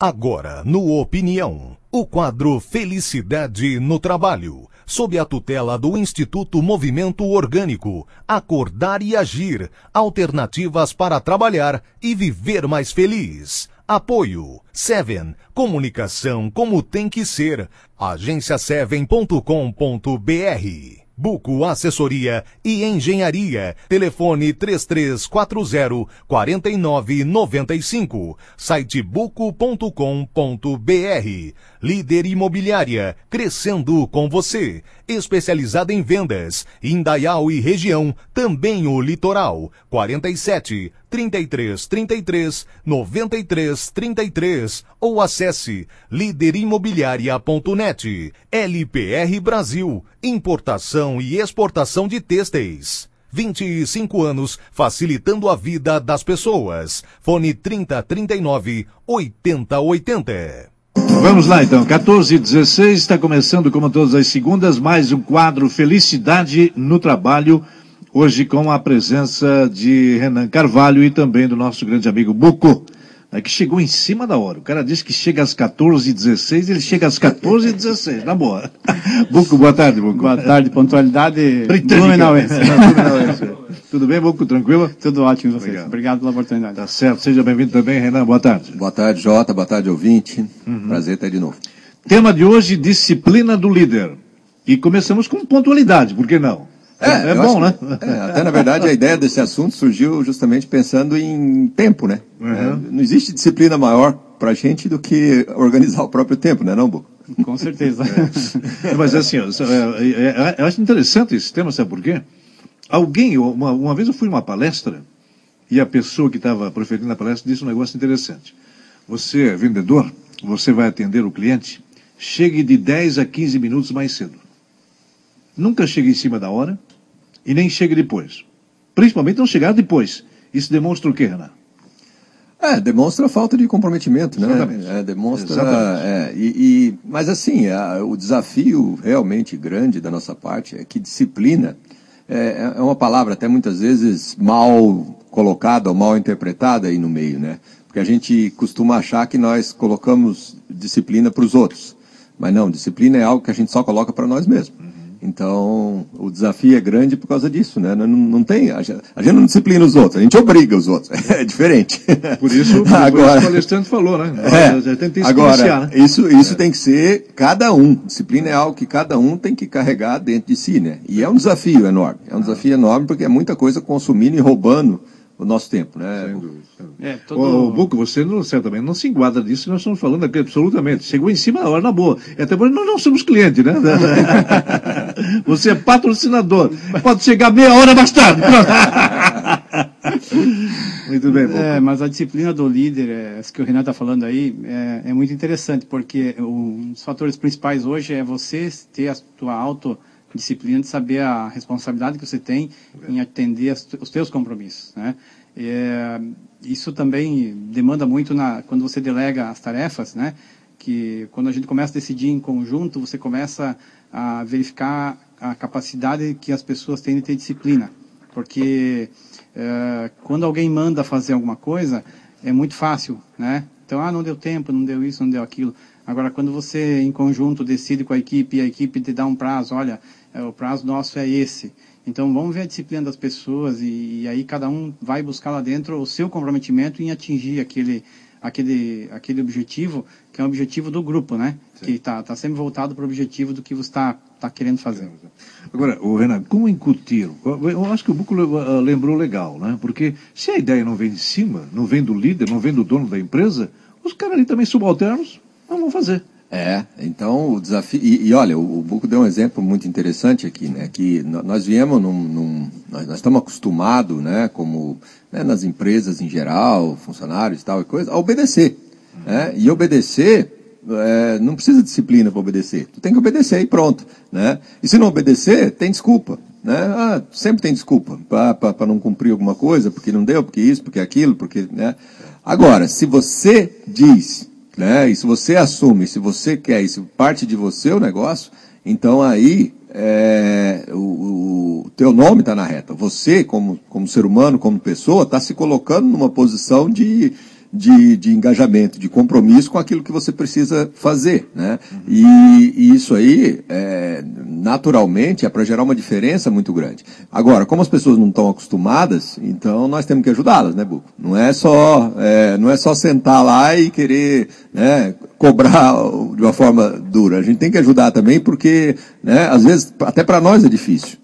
Agora, no Opinião, o quadro Felicidade no Trabalho, sob a tutela do Instituto Movimento Orgânico, Acordar e Agir, alternativas para trabalhar e viver mais feliz. Apoio, Seven, comunicação como tem que ser, agenciaseven.com.br. Buco Assessoria e Engenharia. Telefone 3340-4995. Site buco.com.br. Líder Imobiliária. Crescendo com você. Especializada em vendas. Indaial e região. Também o litoral. 47 33 33 93 33 ou acesse liderimobiliaria.net. LPR Brasil, importação e exportação de têxteis. 25 anos facilitando a vida das pessoas. Fone 3039 8080. Vamos lá então, 14h16, está começando como todas as segundas, mais um quadro Felicidade no Trabalho. Hoje com a presença de Renan Carvalho e também do nosso grande amigo Buco, que chegou em cima da hora. O cara disse que chega às 14h16, ele chega às 14h16, na boa. Buco, boa tarde, Buco. Boa tarde, pontualidade blumenauense. Tudo bem, Buco? Tranquilo? Tudo ótimo, vocês. Obrigado pela oportunidade. Tá certo, seja bem-vindo também, Renan, boa tarde. Boa tarde, Jota, boa tarde, ouvinte. Prazer estar aí de novo. Tema de hoje, disciplina do líder. E começamos com pontualidade, por que não? É bom, né? Até na verdade a ideia desse assunto surgiu justamente pensando em tempo, né? Não existe disciplina maior pra gente do que organizar o próprio tempo, né, não, Bu? Com certeza. Mas assim, eu acho interessante esse tema, sabe por quê? Uma vez eu fui numa palestra e a pessoa que estava proferindo a palestra disse um negócio interessante. Você é vendedor, você vai atender o cliente, chegue de 10 a 15 minutos mais cedo. Nunca chegue em cima da hora e nem chegue depois. Principalmente não chegar depois. Isso demonstra o quê, Renan? Demonstra falta de comprometimento, né? Demonstra. Mas assim, o desafio realmente grande da nossa parte é que disciplina é uma palavra até muitas vezes mal colocada ou mal interpretada aí no meio, né? Porque a gente costuma achar que nós colocamos disciplina para os outros. Mas não, disciplina é algo que a gente só coloca para nós mesmos. Então, o desafio é grande por causa disso, né? Não tem, a gente não disciplina os outros, a gente obriga os outros, é diferente. Por isso o palestrante falou, né? Agora, isso tem que ser cada um. Disciplina é algo que cada um tem que carregar dentro de si, né? E é um desafio enorme. É um desafio enorme porque é muita coisa consumindo e roubando o nosso tempo, né? Sem dúvida. Buco, você certamente não se enquadra disso que nós estamos falando aqui, absolutamente. Chegou em cima da hora, na boa. Até porque nós não somos cliente, né? Você é patrocinador. Pode chegar meia hora mais tarde. Muito bem, Buco. Mas a disciplina do líder, isso que o Renan está falando aí, é muito interessante, porque um dos fatores principais hoje é você ter a sua autodisciplina de saber a responsabilidade que você tem em atender os seus compromissos, né? Isso também demanda muito quando você delega as tarefas, né? Que quando a gente começa a decidir em conjunto, você começa a verificar a capacidade que as pessoas têm de ter disciplina. Porque quando alguém manda fazer alguma coisa, é muito fácil, né? Então, não deu tempo, não deu isso, não deu aquilo. Agora, quando você, em conjunto, decide com a equipe, e a equipe te dá um prazo, olha, o prazo nosso é esse. Então, vamos ver a disciplina das pessoas e aí cada um vai buscar lá dentro o seu comprometimento em atingir aquele objetivo, que é o objetivo do grupo, né? Sim. Que está sempre voltado para o objetivo do que você está querendo fazer. Agora, Renan, como incutir? Eu acho que o Buco lembrou legal, né? Porque se a ideia não vem de cima, não vem do líder, não vem do dono da empresa, os caras ali também subalternos não vão fazer. Então o desafio... E olha, o Buco deu um exemplo muito interessante aqui, né? Que nós viemos nós estamos acostumados, né? Como nas empresas em geral, funcionários e tal e coisa, a obedecer. Né? E obedecer, não precisa de disciplina para obedecer. Tu tem que obedecer e pronto. Né? E se não obedecer, tem desculpa. Né? Sempre tem desculpa para não cumprir alguma coisa, porque não deu, porque isso, porque aquilo, porque... Né? Agora, se você diz... Né? E se você assume, se você quer, e se parte de você o negócio, então aí o teu nome está na reta. Você, como ser humano, como pessoa, está se colocando numa posição de de engajamento, de compromisso com aquilo que você precisa fazer, né? E isso aí, naturalmente, é para gerar uma diferença muito grande. Agora, como as pessoas não estão acostumadas, então nós temos que ajudá-las, né, Buco? Não é só sentar lá e querer, né, cobrar de uma forma dura. A gente tem que ajudar também porque, né, às vezes, até para nós é difícil.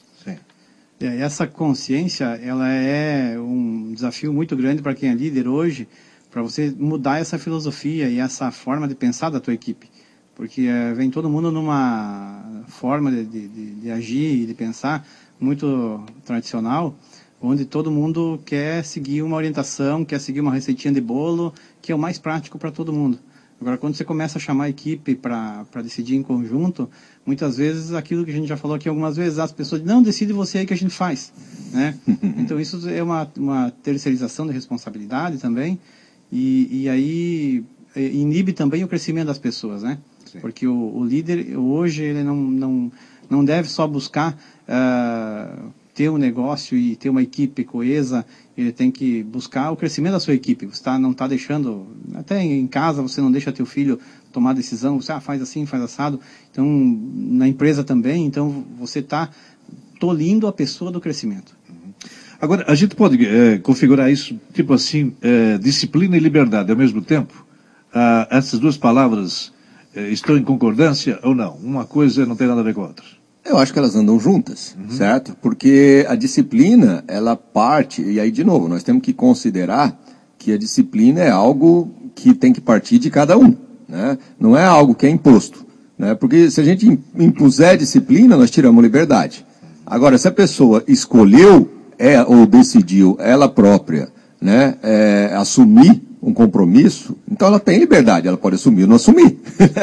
Essa consciência, ela é um desafio muito grande para quem é líder hoje, para você mudar essa filosofia e essa forma de pensar da tua equipe. Porque vem todo mundo numa forma de agir e de pensar muito tradicional, onde todo mundo quer seguir uma orientação, quer seguir uma receitinha de bolo, que é o mais prático para todo mundo. Agora, quando você começa a chamar a equipe para decidir em conjunto, muitas vezes, aquilo que a gente já falou aqui algumas vezes, as pessoas dizem, não, decide você aí que a gente faz. Né? Então, isso é uma terceirização de responsabilidade também, e aí inibe também o crescimento das pessoas, né? Sim. Porque o líder, hoje, ele não deve só buscar ter um negócio e ter uma equipe coesa, ele tem que buscar o crescimento da sua equipe. Você não está deixando, até em casa você não deixa teu filho tomar decisão, você faz assim, faz assado. Então, na empresa também, então você está tolhindo a pessoa do crescimento. Agora, a gente pode configurar isso, tipo assim, disciplina e liberdade ao mesmo tempo? Essas duas palavras estão em concordância ou não? Uma coisa não tem nada a ver com a outra. Eu acho que elas andam juntas, certo? Porque a disciplina, ela parte, e aí de novo, nós temos que considerar que a disciplina é algo que tem que partir de cada um, né? Não é algo que é imposto, né? Porque se a gente impuser disciplina, nós tiramos liberdade. Agora, se a pessoa escolheu ou decidiu ela própria, né, assumir um compromisso, então ela tem liberdade, ela pode assumir ou não assumir.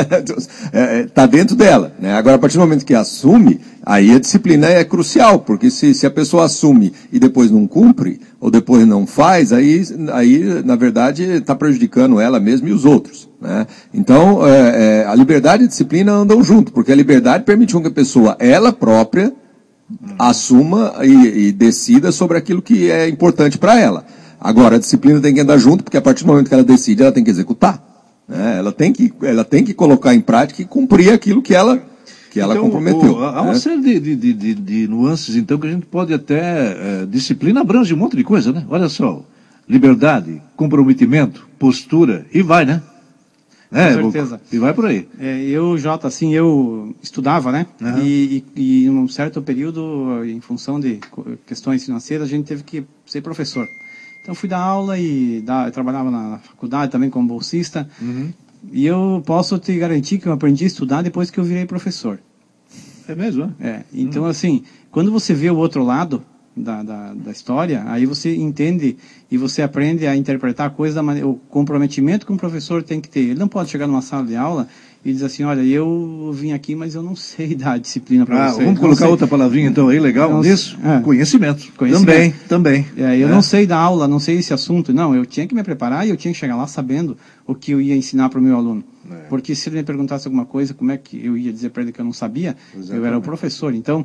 Está dentro dela, né? Agora, a partir do momento que assume, aí a disciplina é crucial, porque se a pessoa assume e depois não cumpre, ou depois não faz, aí na verdade, está prejudicando ela mesma e os outros, né? Então, a liberdade e a disciplina andam junto, porque a liberdade permite que a pessoa, ela própria, assuma e decida sobre aquilo que é importante para ela. Agora, a disciplina tem que andar junto, porque a partir do momento que ela decide, ela tem que executar, né? Ela tem que colocar em prática e cumprir aquilo que ela então, comprometeu. Há uma série de nuances, então, que a gente pode até... disciplina abrange um monte de coisa, né? Olha só, liberdade, comprometimento, postura, e vai, né? Com certeza. E vai por aí. Eu estudava, né? Uhum. E em um certo período, em função de questões financeiras, a gente teve que ser professor. Então, fui dar aula eu trabalhava na faculdade também como bolsista. Uhum. E eu posso te garantir que eu aprendi a estudar depois que eu virei professor. É mesmo? Então, assim, quando você vê o outro lado da história, aí você entende e você aprende a interpretar a coisa o comprometimento que um professor tem que ter. Ele não pode chegar numa sala de aula e dizer assim, olha, eu vim aqui, mas eu não sei dar disciplina para você. Vamos colocar outra palavrinha então aí, legal, nisso? Conhecimento. Também. Eu não sei dar aula, não sei esse assunto. Não, eu tinha que me preparar e eu tinha que chegar lá sabendo o que eu ia ensinar para o meu aluno. Porque se ele me perguntasse alguma coisa, como é que eu ia dizer para ele que eu não sabia? Exatamente. Eu era o professor. Então,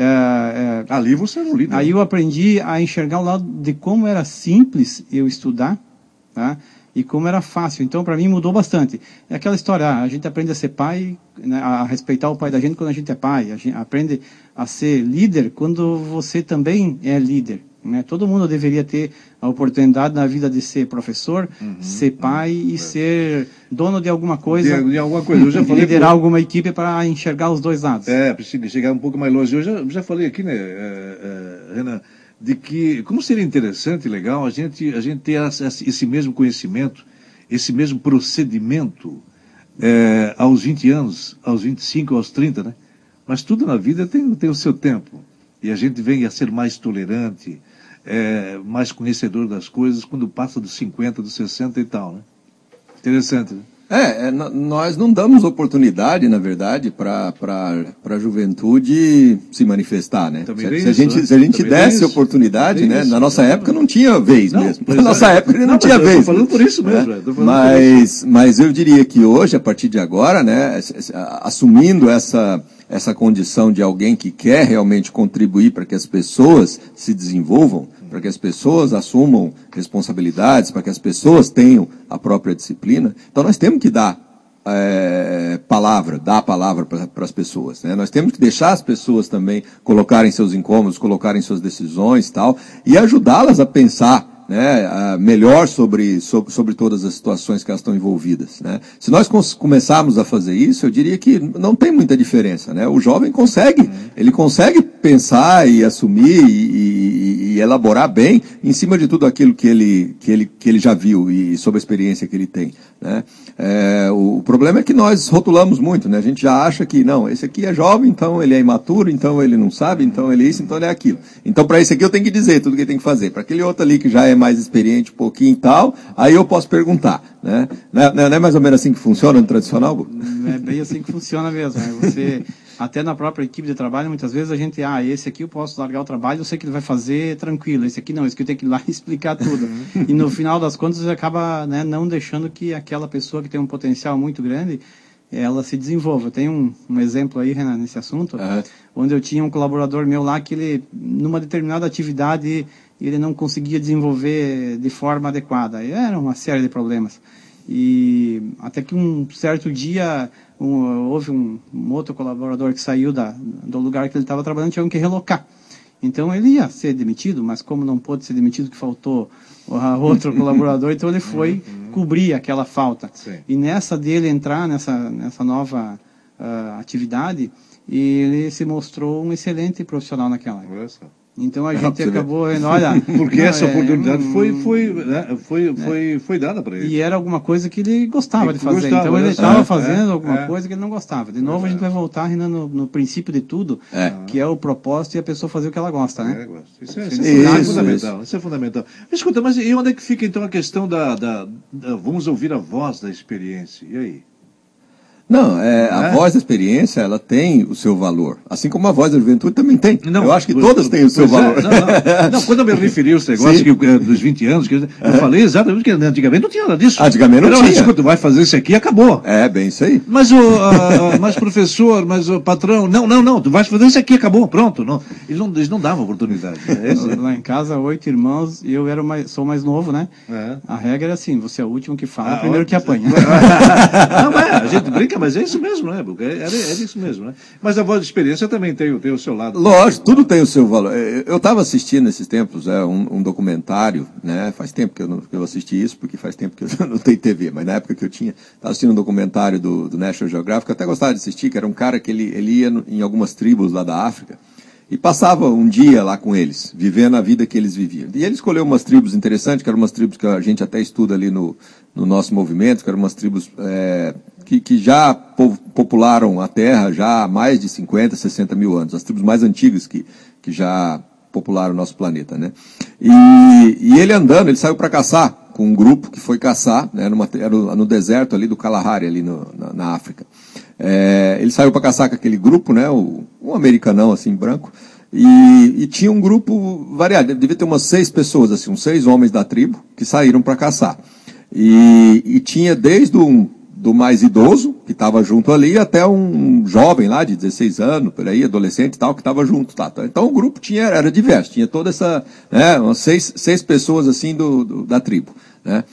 ali você era o líder. Aí eu aprendi a enxergar o lado de como era simples eu estudar, tá? E como era fácil. Então, para mim, mudou bastante. É aquela história, a gente aprende a ser pai, né, a respeitar o pai da gente quando a gente é pai. A gente aprende a ser líder quando você também é líder. Né? Todo mundo deveria ter a oportunidade na vida de ser professor, ser pai e ser dono de alguma coisa. De alguma coisa. Eu já falei liderar alguma equipe para enxergar os dois lados. Precisa chegar um pouco mais longe. Eu já falei aqui, né, Renan, de que como seria interessante e legal a gente ter esse mesmo conhecimento, esse mesmo procedimento aos 20 anos, aos 25, aos 30, né? Mas tudo na vida tem o seu tempo. E a gente vem a ser mais tolerante, mais conhecedor das coisas quando passa dos 50, dos 60 e tal, né? Interessante, né? Nós não damos oportunidade, na verdade, para a juventude se manifestar, né? Se a gente desse oportunidade, né? Na nossa época não tinha vez mesmo. Na nossa época não tinha vez. Estou falando por isso mesmo. Mas eu diria que hoje, a partir de agora, né? Assumindo essa condição de alguém que quer realmente contribuir para que as pessoas se desenvolvam, para que as pessoas assumam responsabilidades, para que as pessoas tenham a própria disciplina. Então nós temos que dar a palavra para as pessoas, né? Nós temos que deixar as pessoas também colocarem seus incômodos, colocarem suas decisões e tal, e ajudá-las a pensar, né, melhor sobre todas as situações que elas estão envolvidas, né? Se nós começarmos a fazer isso, eu diria que não tem muita diferença, né? O jovem consegue, ele consegue pensar e assumir e elaborar bem em cima de tudo aquilo que ele já viu e sobre a experiência que ele tem, né? O problema é que nós rotulamos muito, né? A gente já acha que, não, esse aqui é jovem, então ele é imaturo, então ele não sabe, então ele é isso, então ele é aquilo. Então para esse aqui eu tenho que dizer tudo que ele tem que fazer. Para aquele outro ali que já é mais experiente um pouquinho e tal, aí eu posso perguntar, né? Não é mais ou menos assim que funciona no tradicional? É bem assim que funciona mesmo, né? Você, até na própria equipe de trabalho, muitas vezes a gente, esse aqui eu posso largar o trabalho, eu sei que ele vai fazer tranquilo, esse aqui não, esse aqui eu tenho que ir lá e explicar tudo. E no final das contas você acaba, né, não deixando que aquela pessoa que tem um potencial muito grande, ela se desenvolva. Eu tenho um exemplo aí, Renan, nesse assunto, onde eu tinha um colaborador meu lá que ele, numa determinada atividade, ele não conseguia desenvolver de forma adequada. Era uma série de problemas. E até que um certo dia houve um outro colaborador que saiu do lugar que ele estava trabalhando, tinha que relocar. Então ele ia ser demitido, mas como não pôde ser demitido, que faltou outro colaborador, então ele foi cobrir aquela falta. Sim. E nessa dele entrar nessa nova atividade, ele se mostrou um excelente profissional naquela área. Então a gente acabou vendo, olha... Porque essa oportunidade foi dada para ele. E era alguma coisa que ele gostava de fazer. Então ele estava fazendo alguma coisa que ele não gostava. De novo a gente vai voltar ainda no princípio de tudo, que é o propósito e a pessoa fazer o que ela gosta, né? Isso é fundamental. Isso é fundamental. Mas escuta, mas e onde é que fica então a questão vamos ouvir a voz da experiência? E aí? Não, a voz da experiência, ela tem o seu valor. Assim como a voz da juventude também tem. Não, eu acho que todas têm o seu valor. Não, quando eu me referi a esse negócio dos 20 anos, eu falei exatamente que antigamente não tinha nada disso. Antigamente não tinha. Escuta, vai fazer isso aqui e acabou. É, bem isso aí. Mas professor, mas o patrão, não, tu vais fazer isso aqui e acabou, pronto. Não, eles não davam oportunidade. Lá em casa, 8 irmãos, e eu sou mais novo, né? A regra é assim, você é o último que fala, o primeiro que apanha. Não, a gente brinca, mas é isso mesmo, né? É isso mesmo, né? Mas a voz de experiência também tem o seu lado. Lógico, tudo tem o seu valor. Eu estava assistindo nesses tempos um documentário, né? Faz tempo que eu assisti isso, porque faz tempo que eu não tenho TV, mas na época que eu estava assistindo um documentário do National Geographic, eu até gostava de assistir, que era um cara que ele ia em algumas tribos lá da África, e passava um dia lá com eles, vivendo a vida que eles viviam. E ele escolheu umas tribos interessantes, que eram umas tribos que a gente até estuda ali no nosso movimento, que eram umas tribos que já popularam a Terra já há mais de 50, 60 mil anos, as tribos mais antigas que já popularam o nosso planeta, né? E ele andando, ele saiu para caçar com um grupo que foi caçar, né, era no deserto ali do Kalahari, ali na África. Ele saiu para caçar com aquele grupo, né, um americanão assim, branco, e tinha um grupo variado, devia ter umas 6 pessoas, assim, uns 6 homens da tribo que saíram para caçar. E tinha desde do mais idoso, que estava junto ali, até um jovem lá de 16 anos, por aí, adolescente e tal, que estava junto. Tá? Então o grupo era diverso, tinha toda essa, né, umas 6 pessoas assim da tribo, né?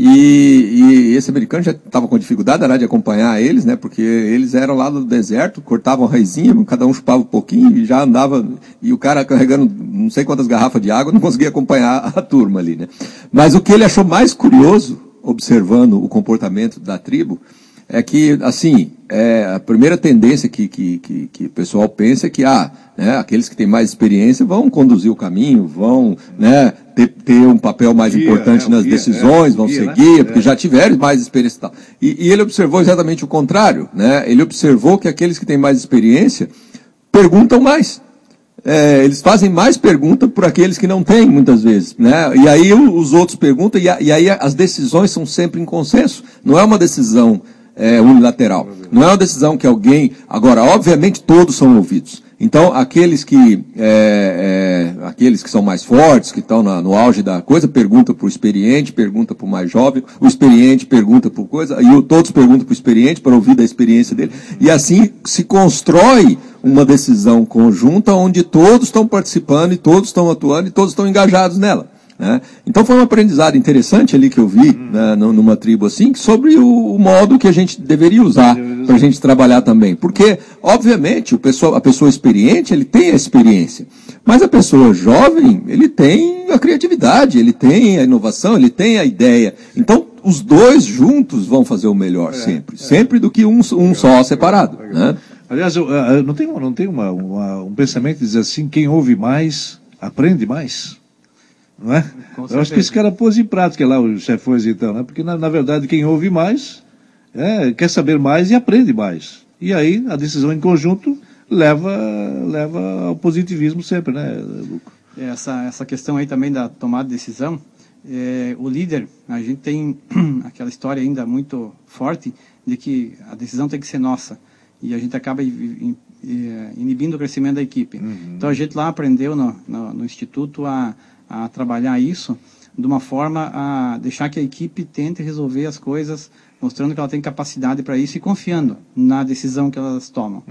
E esse americano já estava com dificuldade de acompanhar eles, né, porque eles eram lá no deserto, cortavam a raizinha, cada um chupava um pouquinho e já andava, e o cara carregando não sei quantas garrafas de água, não conseguia acompanhar a turma ali, né. Mas o que ele achou mais curioso, observando o comportamento da tribo, é que, assim, a primeira tendência que o pessoal pensa é que, né, aqueles que têm mais experiência vão conduzir o caminho, vão, né, ter um papel mais importante nas decisões, vão ser guia, porque já tiveram mais experiência e tal. E ele observou exatamente o contrário, né, ele observou que aqueles que têm mais experiência perguntam mais. Eles fazem mais perguntas por aqueles que não têm, muitas vezes, né? E aí os outros perguntam, e aí as decisões são sempre em consenso. Não é uma decisão unilateral. Não é uma decisão que alguém... Agora, obviamente, todos são ouvidos. Então, aqueles que são mais fortes, que estão no auge da coisa, perguntam para o experiente, perguntam para o mais jovem, o experiente pergunta por coisa, e todos perguntam para o experiente, para ouvir da experiência dele. E assim se constrói uma decisão conjunta onde todos estão participando e todos estão atuando e todos estão engajados nela. Né? Então foi um aprendizado interessante ali que eu vi, né, numa tribo assim, sobre o modo que a gente deveria usar para a gente trabalhar também. Porque, obviamente, a pessoa experiente, ele tem a experiência. Mas a pessoa jovem, ele tem a criatividade, ele tem a inovação, ele tem a ideia. Então, os dois juntos vão fazer o melhor sempre. Sempre do que um só separado. Né? Aliás, não tem um pensamento que diz assim, quem ouve mais, aprende mais? Não é? Eu acho que esse cara pôs em prática lá os chefões então, né? Porque na verdade quem ouve mais quer saber mais e aprende mais. E aí a decisão em conjunto leva ao positivismo sempre, né, Luco? Essa questão aí também da tomada de decisão, o líder, a gente tem aquela história ainda muito forte de que a decisão tem que ser nossa. E a gente acaba inibindo o crescimento da equipe. Então a gente lá aprendeu no Instituto a trabalhar isso de uma forma a deixar que a equipe tente resolver as coisas, mostrando que ela tem capacidade para isso e confiando na decisão que elas tomam.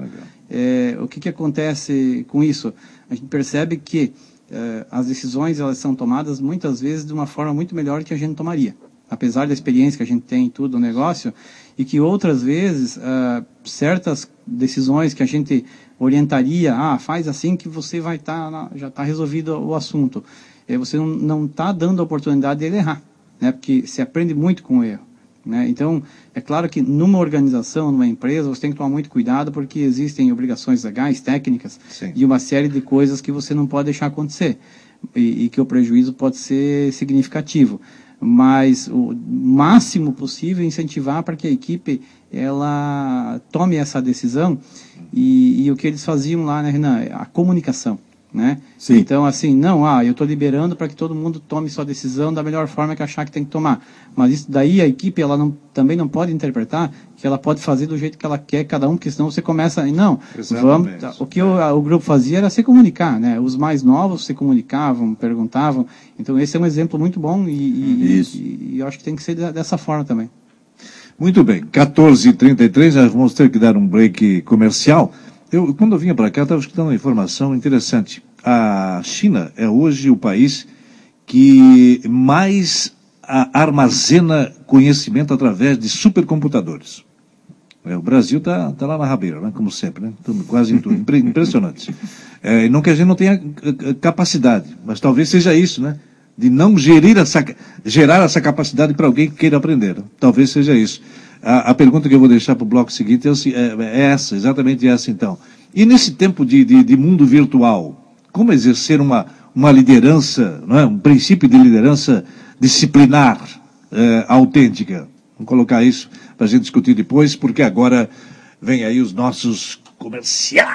O que acontece com isso? A gente percebe que as decisões elas são tomadas muitas vezes de uma forma muito melhor que a gente tomaria, apesar da experiência que a gente tem em tudo o negócio, e que outras vezes certas decisões que a gente orientaria, faz assim que você vai já está resolvido o assunto. Você não está dando a oportunidade dele errar, né? Porque se aprende muito com o erro. Né? Então, é claro que numa organização, numa empresa, você tem que tomar muito cuidado porque existem obrigações legais, técnicas, Sim. e uma série de coisas que você não pode deixar acontecer e que o prejuízo pode ser significativo. Mas o máximo possível incentivar para que a equipe ela tome essa decisão e o que eles faziam lá, né, Renan? A comunicação. Né? Então, assim, eu estou liberando para que todo mundo tome sua decisão da melhor forma que achar que tem que tomar. Mas isso daí a equipe também não pode interpretar que ela pode fazer do jeito que ela quer, cada um, porque senão você começa... O que o grupo fazia era se comunicar, né? Os mais novos se comunicavam, perguntavam. Então, esse é um exemplo muito bom e eu acho que tem que ser dessa forma também. Muito bem, 14h33, nós vamos ter que dar um break comercial. Quando eu vinha para cá, estava escutando uma informação interessante. A China é hoje o país que armazena conhecimento através de supercomputadores. O Brasil está lá na rabeira, né? Como sempre, né? Quase em tudo. Impressionante. Não que a gente não tenha capacidade, mas talvez seja isso, né? De não gerar essa capacidade para alguém que queira aprender. Né? Talvez seja isso. A pergunta que eu vou deixar para o bloco seguinte é exatamente essa então. E nesse tempo de mundo virtual, como exercer uma liderança, não é? Um princípio de liderança disciplinar, autêntica? Vamos colocar isso para a gente discutir depois, porque agora vem aí os nossos comerciais.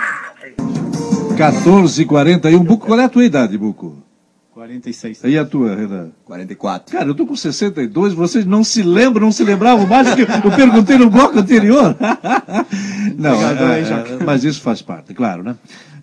14h41. Buco, qual é a tua idade, Buco? 46. E a tua, Renan? 44. Cara, eu tô com 62, vocês não se lembravam mais do que eu perguntei no bloco anterior. Não, mas isso faz parte, claro, né?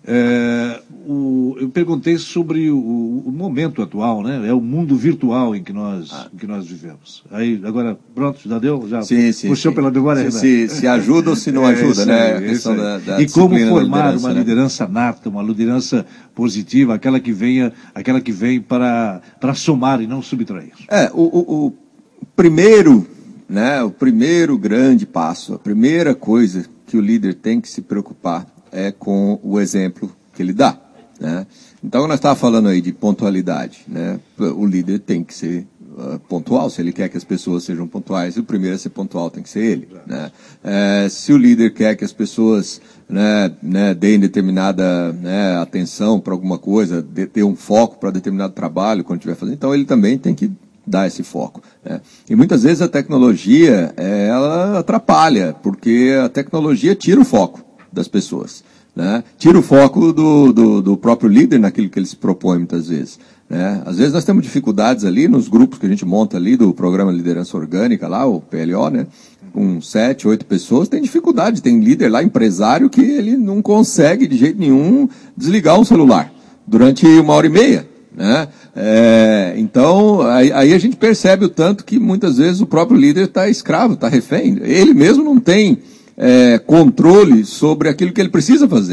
Eu perguntei sobre o momento atual, né? É o mundo virtual em que nós vivemos. Aí, agora, pronto, já deu? Já puxou pela memória? Se ajuda ou se não ajuda, né? A questão da e como formar uma né? liderança nata, uma liderança positiva, aquela que vem para somar e não subtrair. O primeiro, né? O primeiro grande passo, a primeira coisa que o líder tem que se preocupar é com o exemplo que ele dá, né? Então, nós estávamos falando aí de pontualidade, né? O líder tem que ser pontual, se ele quer que as pessoas sejam pontuais, o primeiro a ser pontual tem que ser ele, né? Se o líder quer que as pessoas deem determinada atenção para alguma coisa, ter um foco para determinado trabalho quando estiver fazendo, então ele também tem que dar esse foco, né? E muitas vezes a tecnologia, ela atrapalha, porque a tecnologia tira o foco das pessoas, né? Tira o foco do próprio líder naquilo que ele se propõe muitas vezes, né? Às vezes nós temos dificuldades ali nos grupos que a gente monta ali do programa Liderança Orgânica, lá, o PLO, né? Com 7, 8 pessoas, tem dificuldade, tem líder lá, empresário, que ele não consegue de jeito nenhum desligar um celular durante 1h30, né? Então, aí a gente percebe o tanto que muitas vezes o próprio líder está escravo, está refém, ele mesmo não tem controle sobre aquilo que ele precisa fazer.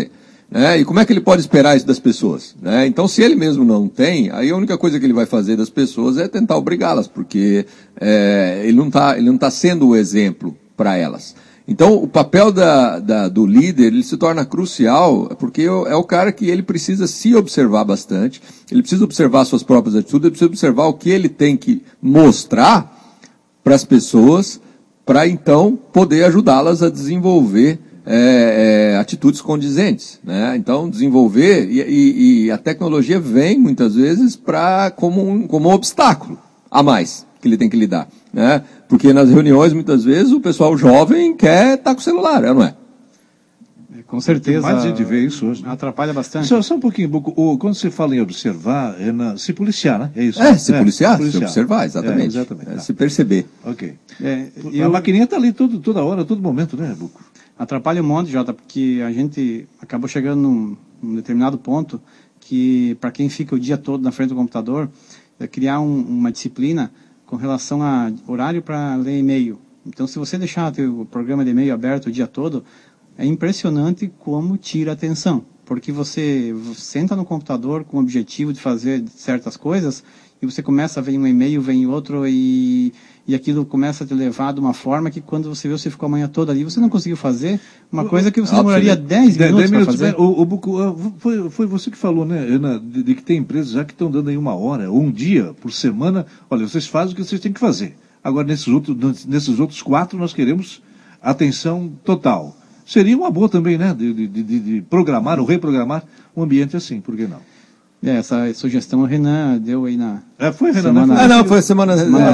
né? E como é que ele pode esperar isso das pessoas, né? Então, se ele mesmo não tem, aí a única coisa que ele vai fazer das pessoas é tentar obrigá-las, porque ele não tá sendo o exemplo para elas. Então, o papel do líder, ele se torna crucial, porque é o cara que ele precisa se observar bastante, ele precisa observar suas próprias atitudes, ele precisa observar o que ele tem que mostrar para as pessoas, para então poder ajudá-las a desenvolver atitudes condizentes, né? Então, desenvolver, e a tecnologia vem, muitas vezes, como um obstáculo a mais que ele tem que lidar, né? Porque nas reuniões, muitas vezes, o pessoal jovem quer estar com o celular, não é? Com certeza. Mais a gente vê isso hoje, né? Atrapalha bastante. Só um pouquinho, quando você fala em observar, se policiar, né? É isso? Se policiar, se observar, exatamente. Exatamente. Se perceber. Ok. A maquininha está ali toda hora, todo momento, né, Buco? Atrapalha um monte, Jota, porque a gente acabou chegando num determinado ponto que, para quem fica o dia todo na frente do computador, é criar uma disciplina com relação a horário para ler e-mail. Então, se você deixar o programa de e-mail aberto o dia todo, é impressionante como tira a atenção. Porque você senta no computador com o objetivo de fazer certas coisas e você começa a ver um e-mail, vem outro e aquilo começa a te levar de uma forma que quando você vê, você ficou a manhã toda ali, você não conseguiu fazer uma coisa que você demoraria 10 minutos para fazer. O Buco, foi você que falou, né, Ana, de que tem empresas já que estão dando aí 1 hora ou 1 dia por semana. Olha, vocês fazem o que vocês têm que fazer. Agora, nesses outros 4, nós queremos atenção total. Seria uma boa também, né, de programar ou reprogramar um ambiente assim, por que não? Essa sugestão o Renan deu aí na... Foi, Renan? Semana... foi semana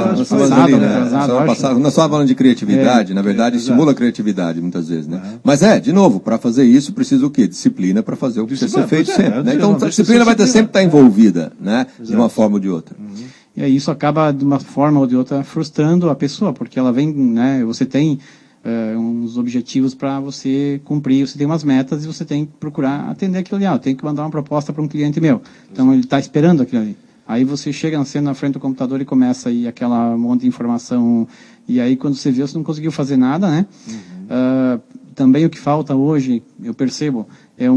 passada. Nós estávamos falando de criatividade, na verdade, estimula a criatividade muitas vezes, né? Mas de novo, para fazer isso, precisa o quê? Disciplina para fazer o que precisa ser feito sempre, né? Então, a disciplina vai sempre estar envolvida, né? De uma forma ou de outra. E aí isso acaba, de uma forma ou de outra, frustrando a pessoa, porque ela vem, né? Você tem uns objetivos para você cumprir, você tem umas metas e você tem que procurar atender aquilo ali. Eu tenho que mandar uma proposta para um cliente meu. Então ele está esperando aquilo ali. Aí você chega na frente do computador e começa aí aquela monte de informação. E aí quando você vê, você não conseguiu fazer nada, né? Também o que falta hoje, eu percebo, é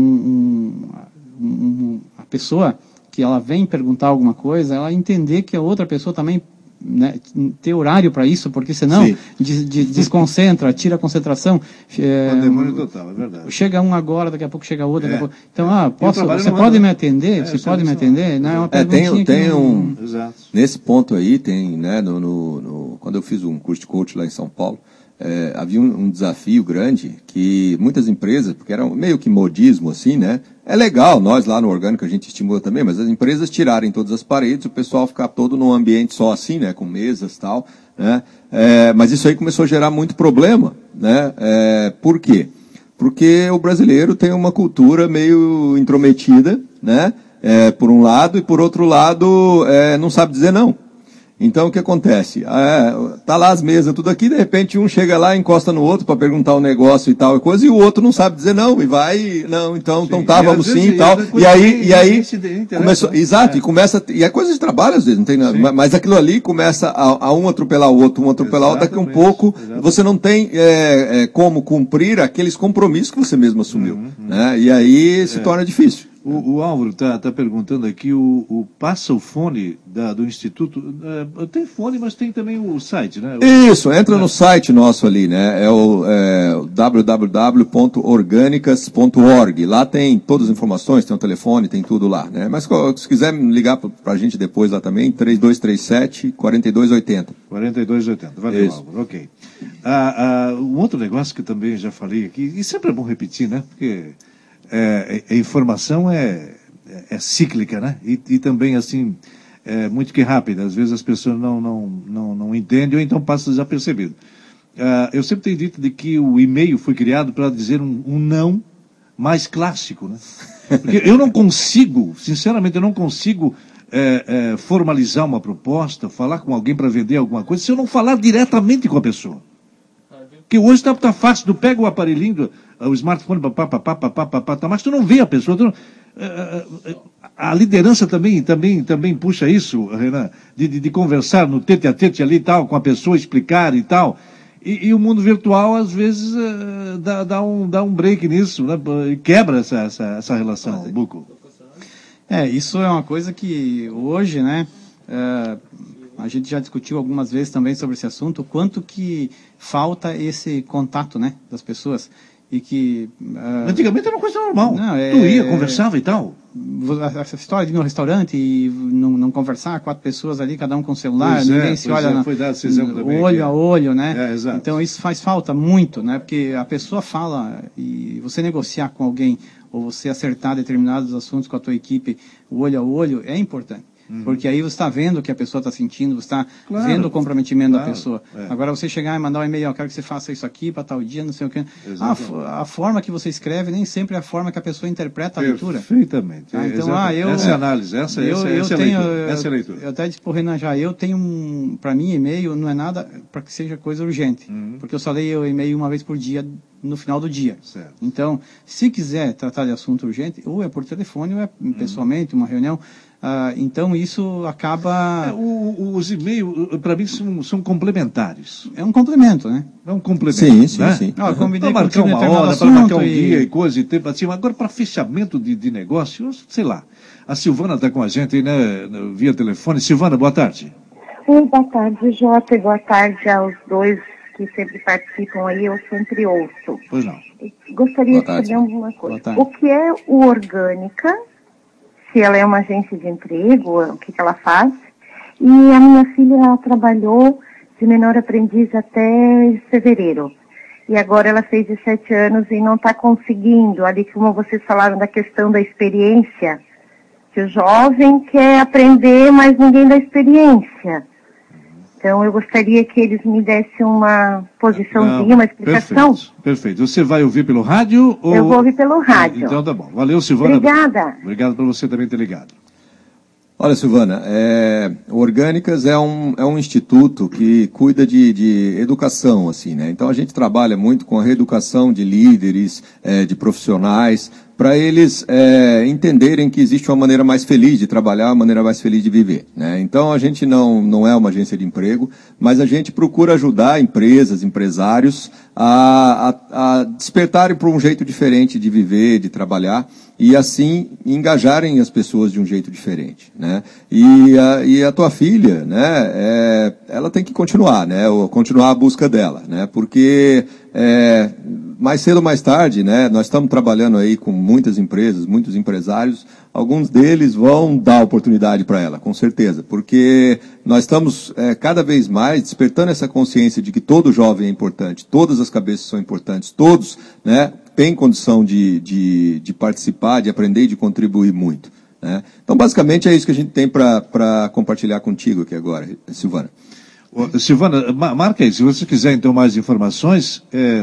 a pessoa que ela vem perguntar alguma coisa, ela entender que a outra pessoa também, né, ter horário para isso, porque senão desconcentra, tira a concentração. Pandemônio total, é verdade. Chega um agora, daqui a pouco chega outro, daqui a pouco. Então, você pode me atender? Você pode me atender? Não, é uma perguntinha Exato. Nesse ponto aí, tem, né, quando eu fiz um curso de coach lá em São Paulo, havia um desafio grande que muitas empresas, porque era meio que modismo assim, né? É legal, nós lá no Orgânico a gente estimula também, mas as empresas tirarem todas as paredes, o pessoal ficar todo num ambiente só assim, né? Com mesas e tal, né? Mas isso aí começou a gerar muito problema, né? Por quê? Porque o brasileiro tem uma cultura meio intrometida, né? Por um lado, e por outro lado, não sabe dizer não. Então, o que acontece? Tá lá as mesas, tudo aqui, de repente um chega lá, encosta no outro para perguntar um negócio e tal e coisa, e o outro não sabe dizer não, e vai, não, então tá, vamos sim e tal. E aí começou, exato, e começa, e é coisa de trabalho às vezes, não tem nada, mas aquilo ali começa a um atropelar o outro, o outro, daqui a um pouco você não tem como cumprir aqueles compromissos que você mesmo assumiu, né? E aí se torna difícil. O Álvaro está perguntando aqui, passa o fone do Instituto, tem fone, mas tem também o site, né? Isso, entra no site nosso ali, né? É o www.organicas.org. Lá tem todas as informações, tem o telefone, tem tudo lá, né? Mas se quiser ligar para a gente depois lá também, 3237-4280. 4280, valeu, isso. Álvaro, ok. Um outro negócio que eu também já falei aqui, e sempre é bom repetir, né? Porque... a informação é cíclica, né? E também, assim, muito que rápida. Às vezes as pessoas não entendem ou então passa desapercebido. Eu sempre tenho dito de que o e-mail foi criado para dizer um não mais clássico, né? Porque eu não consigo, sinceramente, formalizar uma proposta, falar com alguém para vender alguma coisa, se eu não falar diretamente com a pessoa. Porque hoje está fácil, tu pega o aparelhinho, o smartphone, mas tu não vê a pessoa. A liderança também puxa isso, Renan, de conversar no tete-a-tete ali e tal, com a pessoa, explicar e tal. E o mundo virtual, às vezes, dá um break nisso, né? E quebra essa relação, Buco. Isso é uma coisa que hoje, né, a gente já discutiu algumas vezes também sobre esse assunto, o quanto que falta esse contato, né, das pessoas. E que... Antigamente era uma coisa normal. Tu ia, conversava e tal. Essa história de ir no restaurante e não conversar, 4 pessoas ali, cada um com o celular, ninguém se olha foi dado esse exemplo também, olho a olho, né? Exato. Então isso faz falta muito, né? Porque a pessoa fala e você negociar com alguém ou você acertar determinados assuntos com a tua equipe, o olho a olho, é importante. Porque aí você está vendo o que a pessoa está sentindo, você está vendo o comprometimento da pessoa. Agora você chegar e mandar um e-mail, eu quero que você faça isso aqui para tal dia, não sei o quê. A forma que você escreve nem sempre é a forma que a pessoa interpreta a leitura. Perfeitamente. Então, essa é a análise, essa é a leitura. Eu até disse para o Renan já, para mim e-mail não é nada para que seja coisa urgente. Porque eu só leio o e-mail uma vez por dia, no final do dia. Certo. Então, se quiser tratar de assunto urgente, ou é por telefone, ou é pessoalmente, uma reunião. Então isso acaba... Os e-mails, para mim, são complementares. É um complemento, né? É um complemento. Sim. Para marcar uma hora, para marcar um dia e coisa e tempo assim. Agora, para fechamento de negócio, sei lá. A Silvana está com a gente aí, né, via telefone. Silvana, boa tarde. Oi, boa tarde, Jota. Boa tarde aos dois que sempre participam aí, eu sempre ouço. Pois não. Gostaria de saber alguma coisa. O que é o Orgânica? Se ela é uma agência de emprego, o que ela faz. E a minha filha trabalhou de menor aprendiz até fevereiro. E agora ela fez 17 anos e não está conseguindo, ali como vocês falaram da questão da experiência, que o jovem quer aprender, mas ninguém dá experiência. Então eu gostaria que eles me dessem uma posiçãozinha, uma explicação. Perfeito. Você vai ouvir pelo rádio? Ou... Eu vou ouvir pelo rádio. Então tá bom. Valeu, Silvana. Obrigada. Obrigado por você também ter ligado. Olha, Silvana, o Orgânicas é um instituto que cuida de educação, assim, né? Então a gente trabalha muito com a reeducação de líderes, de profissionais, para eles entenderem que existe uma maneira mais feliz de trabalhar, uma maneira mais feliz de viver, né? Então a gente não é uma agência de emprego, mas a gente procura ajudar empresas, empresários a despertarem para um jeito diferente de viver, de trabalhar, e assim engajarem as pessoas de um jeito diferente, né? E a tua filha, né? Ela tem que continuar, né? Ou continuar a busca dela, né? Porque mais cedo ou mais tarde, né? Nós estamos trabalhando aí com muitas empresas, muitos empresários. Alguns deles vão dar oportunidade para ela, com certeza, porque nós estamos cada vez mais despertando essa consciência de que todo jovem é importante, todas as cabeças são importantes, todos, né, têm condição de participar, de aprender e de contribuir muito, né? Então, basicamente, é isso que a gente tem para compartilhar contigo aqui agora, Silvana. Silvana, marca aí, se você quiser então mais informações,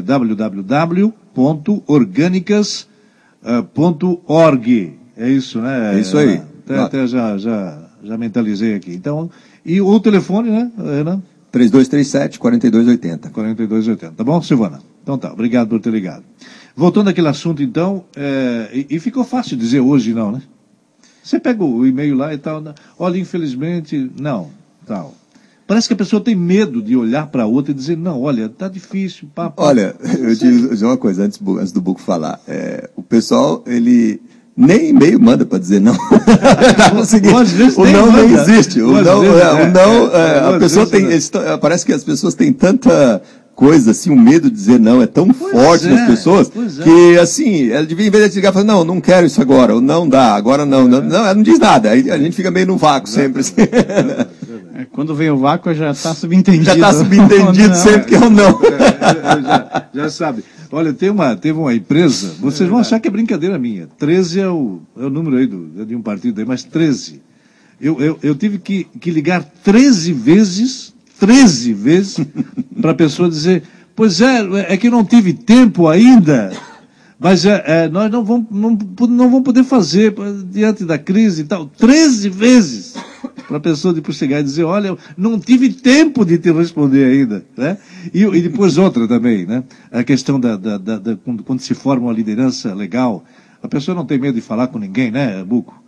www.organicas.org. É isso, né? É isso aí. Até já mentalizei aqui. Então, e o telefone, né, Renan? 3237-4280. 4280. Tá bom, Silvana? Então tá, obrigado por ter ligado. Voltando àquele assunto, então, e ficou fácil dizer hoje não, né? Você pega o e-mail lá e tal, olha, infelizmente, não, tal. Parece que a pessoa tem medo de olhar para a outra e dizer, não, olha, tá difícil, papo. Olha, eu te dizer uma coisa, antes do Buco falar. O pessoal, ele nem e-mail manda para dizer não. O não nem existe. A pessoa tem, parece que as pessoas têm tanta coisa, assim, o medo de dizer não é tão forte nas pessoas, que, assim, ela devia, em vez de ligar, falar, não quero isso agora, ou não dá, agora não, ela não diz nada, aí a gente fica meio no vácuo sempre, assim. Quando vem o vácuo já está subentendido. Já está subentendido sempre que é o não. Já sabe. Olha, teve uma empresa, vocês vão achar que é brincadeira minha, 13 é o número aí de um partido aí, mas 13. Eu tive que ligar 13 vezes para a pessoa dizer, pois é que eu não tive tempo ainda, mas nós não vamos poder fazer diante da crise e tal. 13 vezes para a pessoa depois chegar e dizer, olha, eu não tive tempo de te responder ainda, né? E depois outra também, né? A questão quando se forma uma liderança legal, a pessoa não tem medo de falar com ninguém, né, Buco?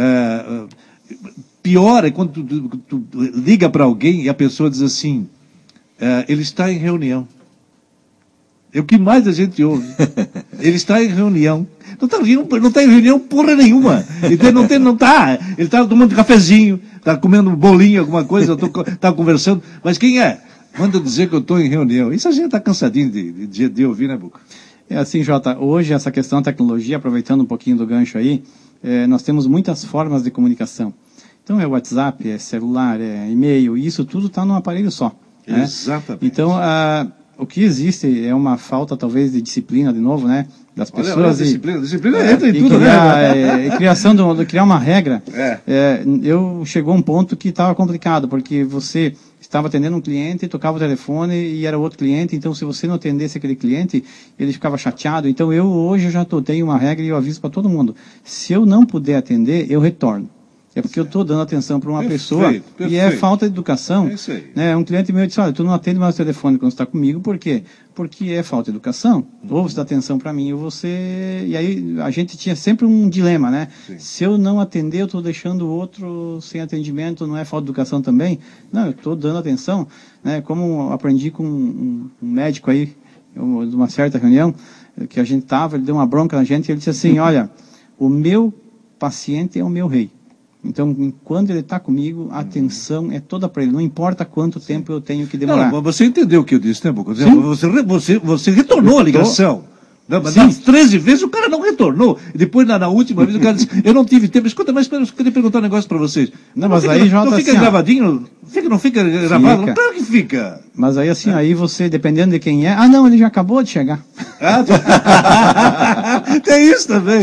Pior é quando tu liga para alguém e a pessoa diz assim, ele está em reunião. É o que mais a gente ouve. Ele está em reunião. Não está em reunião porra nenhuma. Não está. Ele está tomando cafezinho, está comendo bolinho, alguma coisa, está conversando. Mas quem é? Manda dizer que eu estou em reunião. Isso a gente está cansadinho de ouvir, né, Buca? É assim, Jota, hoje essa questão da tecnologia, aproveitando um pouquinho do gancho aí, nós temos muitas formas de comunicação. Então é WhatsApp, é celular, é e-mail, e isso tudo está num aparelho só. Exatamente. Né? Então, o que existe é uma falta, talvez, de disciplina, de novo, né? Das pessoas. Olha, disciplina entra em tudo, né? Criação de criar uma regra. Chegou um ponto que estava complicado, porque você estava atendendo um cliente, tocava o telefone e era outro cliente, então se você não atendesse aquele cliente, ele ficava chateado. Então hoje eu já tenho uma regra e eu aviso para todo mundo. Se eu não puder atender, eu retorno. É porque eu estou dando atenção para uma pessoa e é falta de educação. É isso aí. Né? Um cliente meu disse, olha, tu não atende mais o telefone quando você está comigo, por quê? Porque é falta de educação. Ou você dá atenção para mim, ou você... E aí a gente tinha sempre um dilema, né? Sim. Se eu não atender, eu estou deixando o outro sem atendimento, não é falta de educação também? Não, eu estou dando atenção. Né? Como aprendi com um médico aí, de uma certa reunião, que a gente estava, ele deu uma bronca na gente, e ele disse assim, olha, o meu paciente é o meu rei. Então, quando ele está comigo, a atenção é toda para ele. Não importa quanto tempo eu tenho que demorar. Não, você entendeu o que eu disse, né, Boca? Você retornou a ligação. Mas nas 13 vezes o cara não retornou. E depois, na última vez, o cara disse, eu não tive tempo. Escuta, mas eu queria perguntar um negócio para vocês. Mas aí, não fica assim, gravadinho? Não fica gravado? Claro que fica. Mas aí, assim, aí você, dependendo de quem é... Ah, não, ele já acabou de chegar. Tem isso também.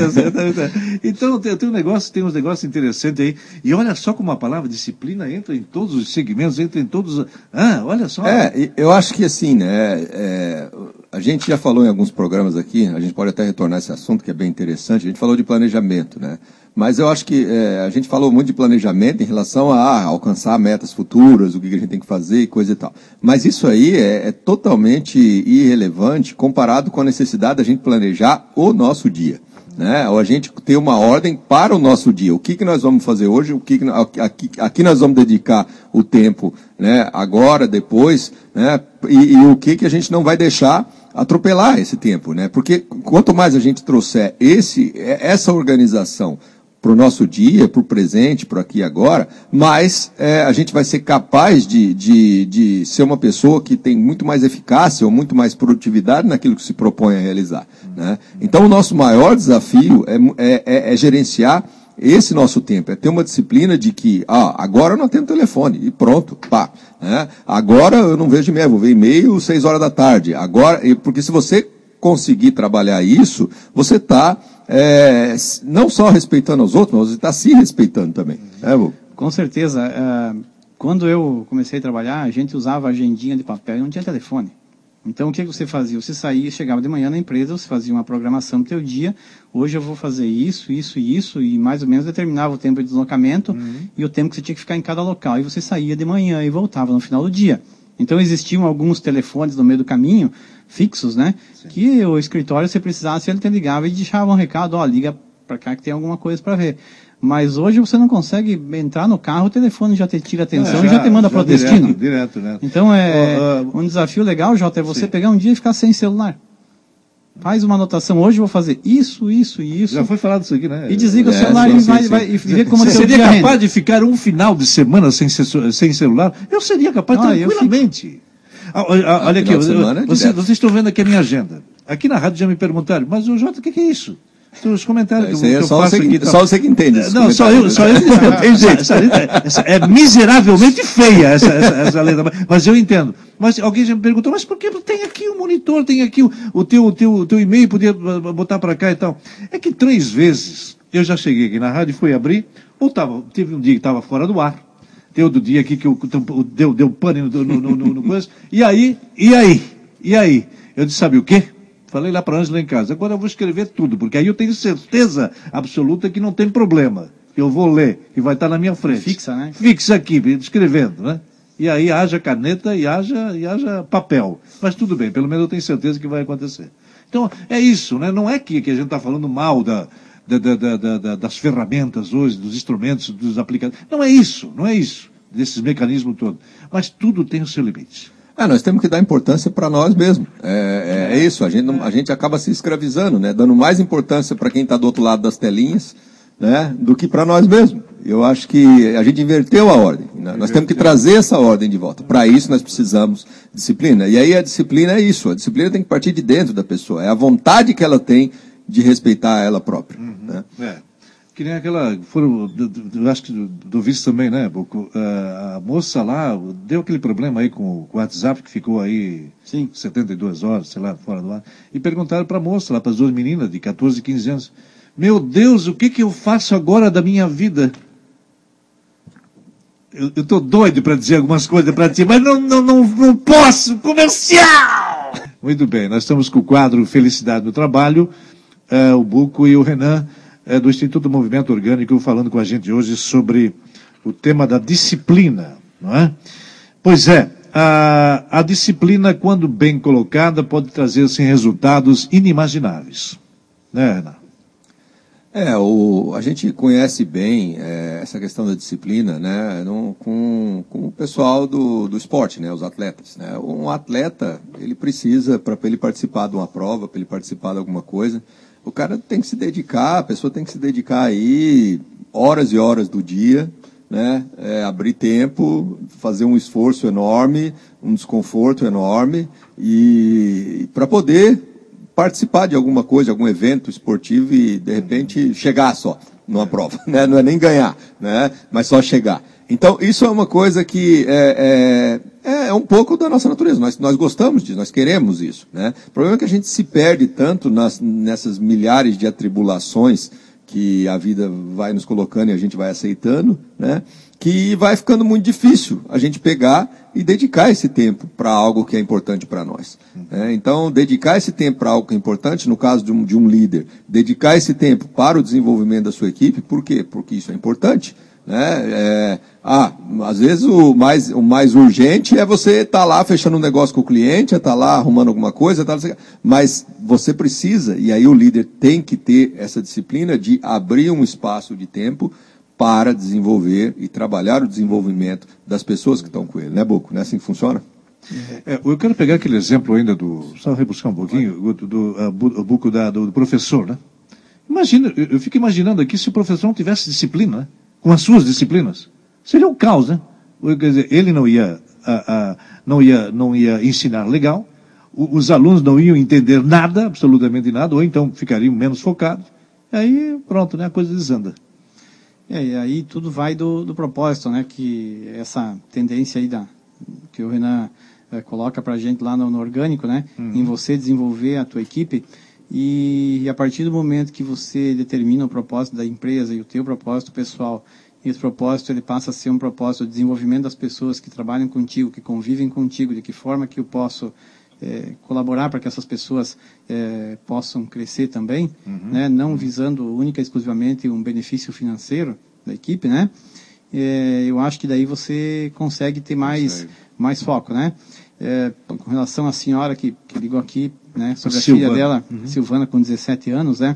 Então, tem uns negócios interessantes aí. E olha só como a palavra disciplina entra em todos os segmentos, entra em todos... olha só. Eu acho que assim, né... A gente já falou em alguns programas aqui, a gente pode até retornar a esse assunto, que é bem interessante. A gente falou de planejamento, né? Mas eu acho que a gente falou muito de planejamento em relação a alcançar metas futuras, o que a gente tem que fazer e coisa e tal. Mas isso aí é totalmente irrelevante comparado com a necessidade da gente planejar o nosso dia. Né? Ou a gente ter uma ordem para o nosso dia. O que nós vamos fazer hoje, aqui nós vamos dedicar o tempo, né? Agora, depois, né? E o que a gente não vai deixar atropelar esse tempo, né? Porque quanto mais a gente trouxer essa organização para o nosso dia, para o presente, para aqui e agora, mais a gente vai ser capaz de ser uma pessoa que tem muito mais eficácia ou muito mais produtividade naquilo que se propõe a realizar. Né? Então, o nosso maior desafio é gerenciar esse nosso tempo, é ter uma disciplina de que, agora eu não atendo telefone, e pronto, pá. Né? Agora eu não vejo e-mail, vou ver e-mail 6 horas da tarde. Agora, porque se você conseguir trabalhar isso, você está não só respeitando os outros, mas você está se respeitando também. Com certeza. Quando eu comecei a trabalhar, a gente usava agendinha de papel e não tinha telefone. Então, o que você fazia? Você saía, chegava de manhã na empresa, você fazia uma programação do teu dia. Hoje eu vou fazer isso, e mais ou menos determinava o tempo de deslocamento e o tempo que você tinha que ficar em cada local. E você saía de manhã e voltava no final do dia. Então, existiam alguns telefones no meio do caminho, fixos, né? Sim. Que o escritório, se precisasse, ele te ligava e deixava um recado, liga para cá que tem alguma coisa para ver. Mas hoje você não consegue entrar no carro, o telefone já te tira atenção e já te manda para o destino. Direto, né? Então, um desafio legal, Jota, é você pegar um dia e ficar sem celular. Faz uma anotação, hoje eu vou fazer isso e isso. Já foi falado isso aqui, né? E desliga o celular e vai ver como você seria capaz de ficar um final de semana sem celular? Eu seria capaz tranquilamente. Olha aqui, vocês estão vendo aqui a minha agenda. Aqui na rádio já me perguntaram, mas o Jota, o que é isso? Os comentários que eu faço aqui. Só você que entende. Não, só eu não tem jeito. É miseravelmente feia essa letra, mas eu entendo. Mas alguém já me perguntou, mas por que tem aqui o monitor, tem aqui o teu e-mail, podia botar para cá e tal. É que 3 vezes eu já cheguei aqui na rádio e fui abrir, teve um dia que estava fora do ar, teve outro dia aqui que deu pane no coisa, e aí? Eu disse, sabe o quê? Falei lá para a Ângela em casa, agora eu vou escrever tudo, porque aí eu tenho certeza absoluta que não tem problema. Eu vou ler e vai estar na minha frente. Fixa, né? Fixa aqui, escrevendo, né? E aí haja caneta e haja papel. Mas tudo bem, pelo menos eu tenho certeza que vai acontecer. Então, é isso, né? Não é que a gente está falando mal das ferramentas hoje, dos instrumentos, dos aplicativos. Não é isso, desses mecanismos todos. Mas tudo tem o seu limite. Nós temos que dar importância para nós mesmos. É isso, a gente acaba se escravizando, né? Dando mais importância para quem está do outro lado das telinhas, né? Do que para nós mesmos. Eu acho que a gente inverteu a ordem. Né? Nós temos que trazer essa ordem de volta. Para isso nós precisamos de disciplina. E aí a disciplina é isso. A disciplina tem que partir de dentro da pessoa. É a vontade que ela tem de respeitar ela própria. Né? Que nem aquela, eu acho que do vice também, né, Buco? A moça lá deu aquele problema aí com o WhatsApp, que ficou aí 72 horas, sei lá, fora do ar. E perguntaram para a moça, lá para as duas meninas de 14 e 15 anos, meu Deus, o que eu faço agora da minha vida? Eu estou doido para dizer algumas coisas para ti, mas não posso, comercial! Muito bem, nós estamos com o quadro Felicidade no Trabalho, o Buco e o Renan, do Instituto Movimento Orgânico, falando com a gente hoje sobre o tema da disciplina, não é? Pois é, a disciplina, quando bem colocada, pode trazer assim, resultados inimagináveis, né, Renan? A gente conhece bem essa questão da disciplina, né, com o pessoal do esporte, né, os atletas. Né? Um atleta, ele precisa, para ele participar de uma prova, para ele participar de alguma coisa, o cara tem que se dedicar, a pessoa tem que se dedicar aí horas e horas do dia, né, abrir tempo, fazer um esforço enorme, um desconforto enorme, e para poder participar de alguma coisa, algum evento esportivo e, de repente, chegar só numa prova. Né? Não é nem ganhar, né? Mas só chegar. Então, isso é uma coisa que é um pouco da nossa natureza. Nós gostamos disso, nós queremos isso. Né? O problema é que a gente se perde tanto nessas milhares de atribulações que a vida vai nos colocando e a gente vai aceitando, né? Que vai ficando muito difícil a gente pegar e dedicar esse tempo para algo que é importante para nós. Então, dedicar esse tempo para algo que é importante, no caso de um líder, dedicar esse tempo para o desenvolvimento da sua equipe, por quê? Porque isso é importante. Né? Às vezes o mais urgente é você estar lá fechando um negócio com o cliente, estar lá arrumando alguma coisa, mas você precisa, e aí o líder tem que ter essa disciplina de abrir um espaço de tempo para desenvolver e trabalhar o desenvolvimento das pessoas que estão com ele, né, Buco? Não é assim que funciona? Eu quero pegar aquele exemplo ainda só rebuscar um pouquinho, Buco, do professor, né? Imagina, eu fico imaginando aqui se o professor não tivesse disciplina, né? Com as suas disciplinas, seria um caos, né? Quer dizer, ele não ia ensinar legal, os alunos não iam entender nada, absolutamente nada, ou então ficariam menos focados, aí pronto, né? A coisa desanda. E aí tudo vai do propósito, né? Que essa tendência aí que o Renan coloca para a gente lá no orgânico, né? Em você desenvolver a tua equipe. E a partir do momento que você determina o propósito da empresa e o teu propósito pessoal, e esse propósito ele passa a ser um propósito de desenvolvimento das pessoas que trabalham contigo, que convivem contigo, de que forma que eu posso colaborar para que essas pessoas possam crescer também, né? Não visando única e exclusivamente um benefício financeiro da equipe, né? Eu acho que daí você consegue ter mais foco, né? Com relação à senhora que ligou aqui, né, sobre a filha dela, Silvana, com 17 anos, né?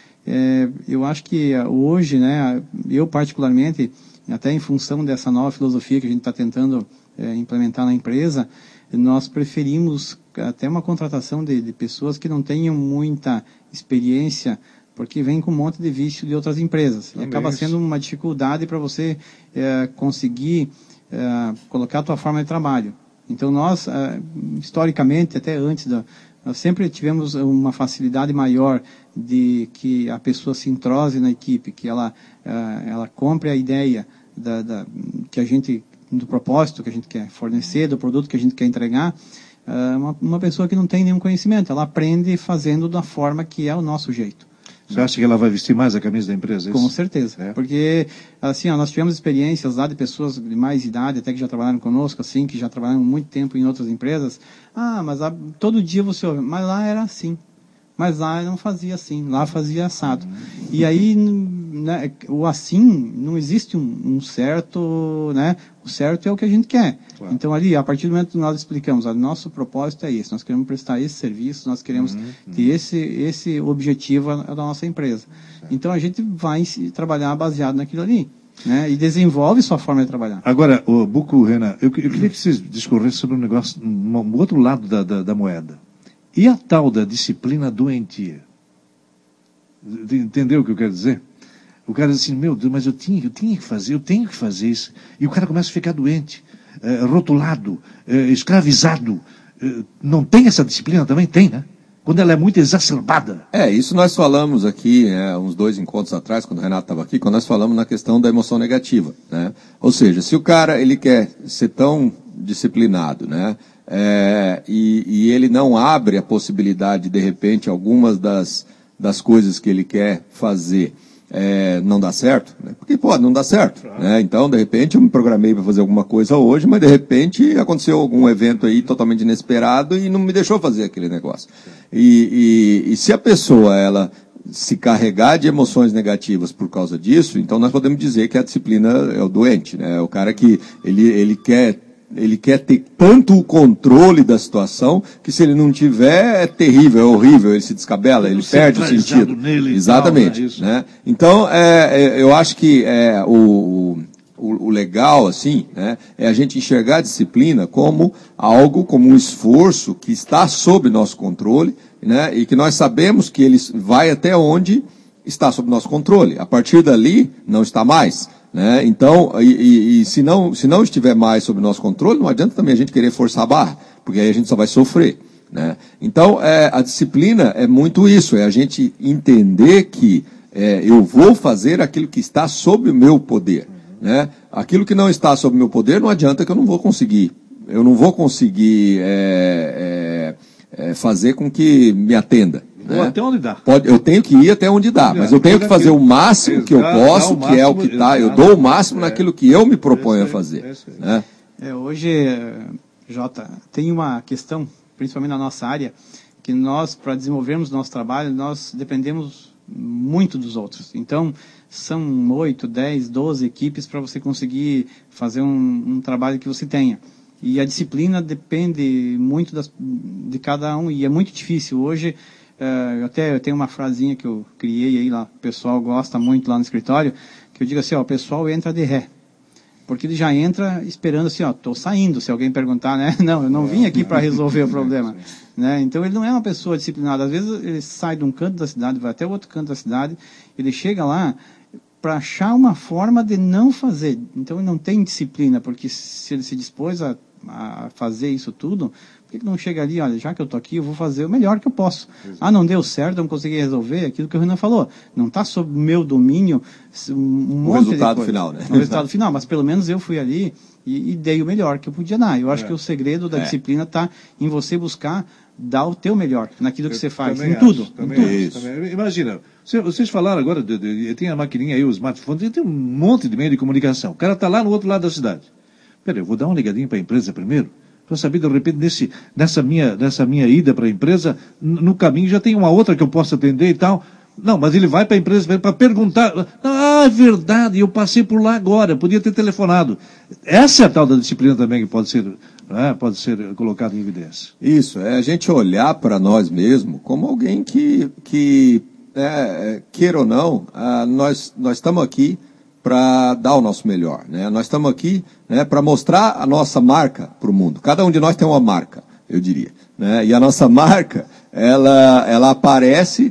Eu acho que hoje, né, eu particularmente, até em função dessa nova filosofia que a gente está tentando implementar na empresa, nós preferimos até uma contratação de pessoas que não tenham muita experiência, porque vem com um monte de vício de outras empresas. E acaba sendo uma dificuldade para você conseguir colocar a tua forma de trabalho. Então nós, historicamente, até antes, nós sempre tivemos uma facilidade maior de que a pessoa se entrose na equipe, que ela compre a ideia que a gente, do propósito que a gente quer fornecer, do produto que a gente quer entregar. Uma pessoa que não tem nenhum conhecimento, ela aprende fazendo da forma que é o nosso jeito. Você acha que ela vai vestir mais a camisa da empresa? Com certeza. Porque, assim, nós tivemos experiências lá de pessoas de mais idade, até que já trabalharam conosco, assim, que já trabalharam muito tempo em outras empresas. Mas todo dia você ouve, mas lá era assim. Mas lá não fazia assim, lá fazia assado. E aí, né, o assim, não existe um certo, né? O certo é o que a gente quer. Claro. Então ali, a partir do momento que nós explicamos, nosso propósito é esse, nós queremos prestar esse serviço, nós queremos ter esse objetivo da nossa empresa. Então a gente vai trabalhar baseado naquilo ali. né? E desenvolve sua forma de trabalhar. Agora, o Buco, Renan, eu queria que vocês discorressem sobre um negócio, um outro lado da moeda. E a tal da disciplina doentia? Entendeu o que eu quero dizer? O cara diz assim, meu Deus, mas eu tenho que fazer isso. E o cara começa a ficar doente, rotulado, escravizado. Não tem essa disciplina também? Tem, né? Quando ela é muito exacerbada. Isso nós falamos aqui, uns 2 encontros atrás, quando o Renato estava aqui, quando nós falamos na questão da emoção negativa, né? Ou seja, se o cara ele quer ser tão disciplinado, né? E ele não abre a possibilidade, de repente, algumas das coisas que ele quer fazer não dá certo, né? Porque pode não dar certo, né? Então, de repente, eu me programei para fazer alguma coisa hoje, mas de repente aconteceu algum evento aí totalmente inesperado e não me deixou fazer aquele negócio. E se a pessoa, ela se carregar de emoções negativas por causa disso, então nós podemos dizer que a disciplina é o doente, né? É o cara que ele quer ter tanto o controle da situação que se ele não tiver é terrível, é horrível, ele se descabela, ele perde o sentido. Exatamente, tal, né? Então, eu acho que o legal, assim, né, é a gente enxergar a disciplina como algo, como um esforço que está sob nosso controle, né, e que nós sabemos que ele vai até onde está sob nosso controle. A partir dali, não está mais. Né? Então, se não estiver mais sob nosso controle, não adianta também a gente querer forçar a barra, porque aí a gente só vai sofrer. Né? Então, a disciplina é muito isso, é a gente entender que eu vou fazer aquilo que está sob o meu poder. Né? Aquilo que não está sob o meu poder, não adianta que eu não vou conseguir. Eu não vou conseguir fazer com que me atenda. Né? Até onde dá. Eu tenho que ir até onde dá, mas eu tenho que fazer o máximo que eu posso, que é o que está. Eu dou o máximo naquilo que eu me proponho a fazer. Né? Hoje, Jota, tem uma questão, principalmente na nossa área, que nós, para desenvolvermos nosso trabalho, nós dependemos muito dos outros. Então, são 8, 10, 12 equipes para você conseguir fazer um trabalho que você tenha. E a disciplina depende muito de cada um, e é muito difícil. Hoje, eu tenho uma frasinha que eu criei aí lá, o pessoal gosta muito lá no escritório, que eu digo assim, o pessoal entra de ré. Porque ele já entra esperando assim, estou saindo, se alguém perguntar, né? Não, eu não vim aqui para resolver o problema. Né? Então ele não é uma pessoa disciplinada. Às vezes ele sai de um canto da cidade, vai até o outro canto da cidade, ele chega lá para achar uma forma de não fazer. Então ele não tem disciplina, porque se ele se dispôs a fazer isso tudo, por que não chega ali, olha, já que eu estou aqui, eu vou fazer o melhor que eu posso. Não deu certo, eu não consegui resolver, aquilo que o Renan falou. Não está sob meu domínio o resultado final, né? O resultado final, mas pelo menos eu fui ali e dei o melhor que eu podia dar. Eu acho que o segredo da disciplina está em você buscar dar o teu melhor naquilo que você faz, em tudo. Imagina, vocês falaram agora, tem a maquininha aí, o smartphone, tem um monte de meio de comunicação. O cara está lá no outro lado da cidade. Peraí, eu vou dar uma ligadinha para a empresa primeiro, para saber, de repente, nessa minha ida para a empresa, no caminho já tem uma outra que eu posso atender e tal. Não, mas ele vai para a empresa para perguntar. É verdade, eu passei por lá agora, podia ter telefonado. Essa é a tal da disciplina também que pode ser colocada em evidência. Isso, é a gente olhar para nós mesmos como alguém que queira ou não, nós estamos aqui para dar o nosso melhor, né? Nós estamos aqui, né, para mostrar a nossa marca para o mundo. Cada um de nós tem uma marca, eu diria, né? E a nossa marca, ela aparece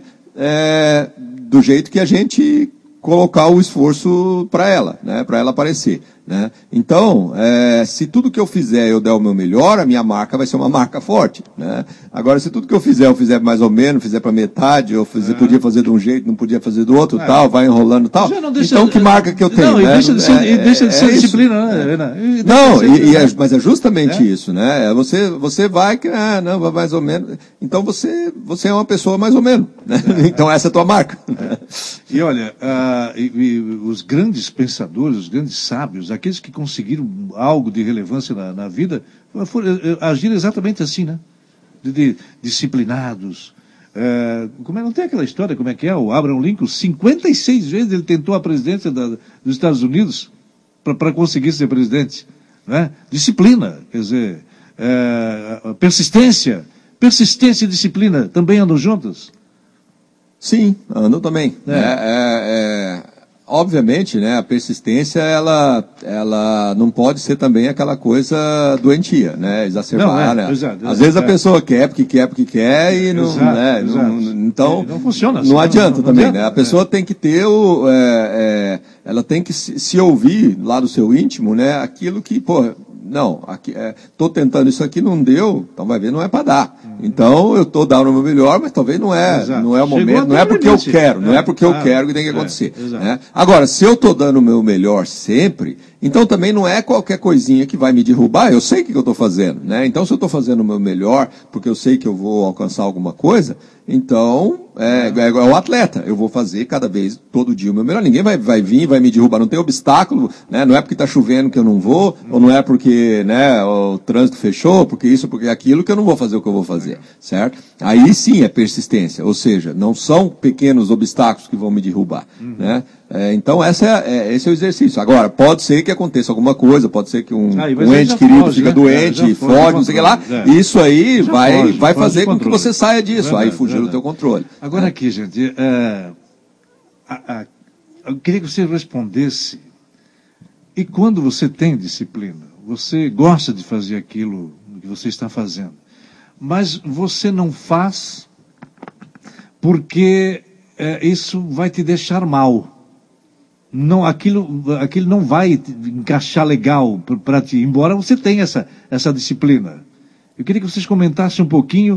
do jeito que a gente colocar o esforço para ela, né? Para ela aparecer. Né? Então, se tudo que eu fizer eu der o meu melhor, a minha marca vai ser uma marca forte. Né? Agora, se tudo que eu fizer mais ou menos, fizer para metade, eu podia fazer de um jeito, não podia fazer do outro, tal, vai enrolando tal. Então, que marca que eu tenho? Não, né? deixa de ser disciplina, né? Mas é justamente isso, né? Você vai, não, vai mais ou menos. Então, você é uma pessoa mais ou menos. Né? Então, essa é a tua marca. E olha, os grandes pensadores, os grandes sábios, aqueles que conseguiram algo de relevância na vida, agiram exatamente assim, né? Disciplinados. Não tem aquela história, como é que é? O Abraham Lincoln, 56 vezes ele tentou a presidência dos Estados Unidos para conseguir ser presidente. Né? Disciplina, quer dizer, persistência e disciplina também andam juntas? Sim, andam também. Obviamente, né, a persistência, ela não pode ser também aquela coisa doentia, né, exacerbar, né? Exato, às vezes a pessoa quer porque quer e não, exato, né, exato. então não funciona assim, não adianta também, adianta, né? A pessoa tem que ter ela tem que se ouvir lá do seu íntimo, né, aquilo que, pô, não, estou tentando isso aqui, não deu, então vai ver, não é para dar. Então, eu estou dando o meu melhor, mas talvez não é o momento, não é porque eu quero, não é porque eu quero que tem que acontecer. Né? Agora, se eu estou dando o meu melhor sempre, então também não é qualquer coisinha que vai me derrubar, eu sei o que eu estou fazendo. Né? Então, se eu estou fazendo o meu melhor, porque eu sei que eu vou alcançar alguma coisa, então, é o atleta, eu vou fazer cada vez, todo dia o meu melhor. Ninguém vai vir, vai me derrubar, não tem obstáculo, né? Não é porque está chovendo que eu não vou, ou não é porque, né, o trânsito fechou, porque isso, porque aquilo, que eu não vou fazer o que eu vou fazer, certo? Aí sim é persistência, ou seja, não são pequenos obstáculos que vão me derrubar, né? Então esse é o exercício. Agora, pode ser que aconteça alguma coisa, pode ser que um ente querido fica doente, foge, não sei o que lá, isso aí vai fazer com que você saia disso, aí fugir do teu controle. Agora aqui, gente, eu queria que você respondesse, e quando você tem disciplina, você gosta de fazer aquilo que você está fazendo, mas você não faz porque isso vai te deixar mal. Não, aquilo não vai encaixar legal para ti, embora você tenha essa disciplina. Eu queria que vocês comentassem um pouquinho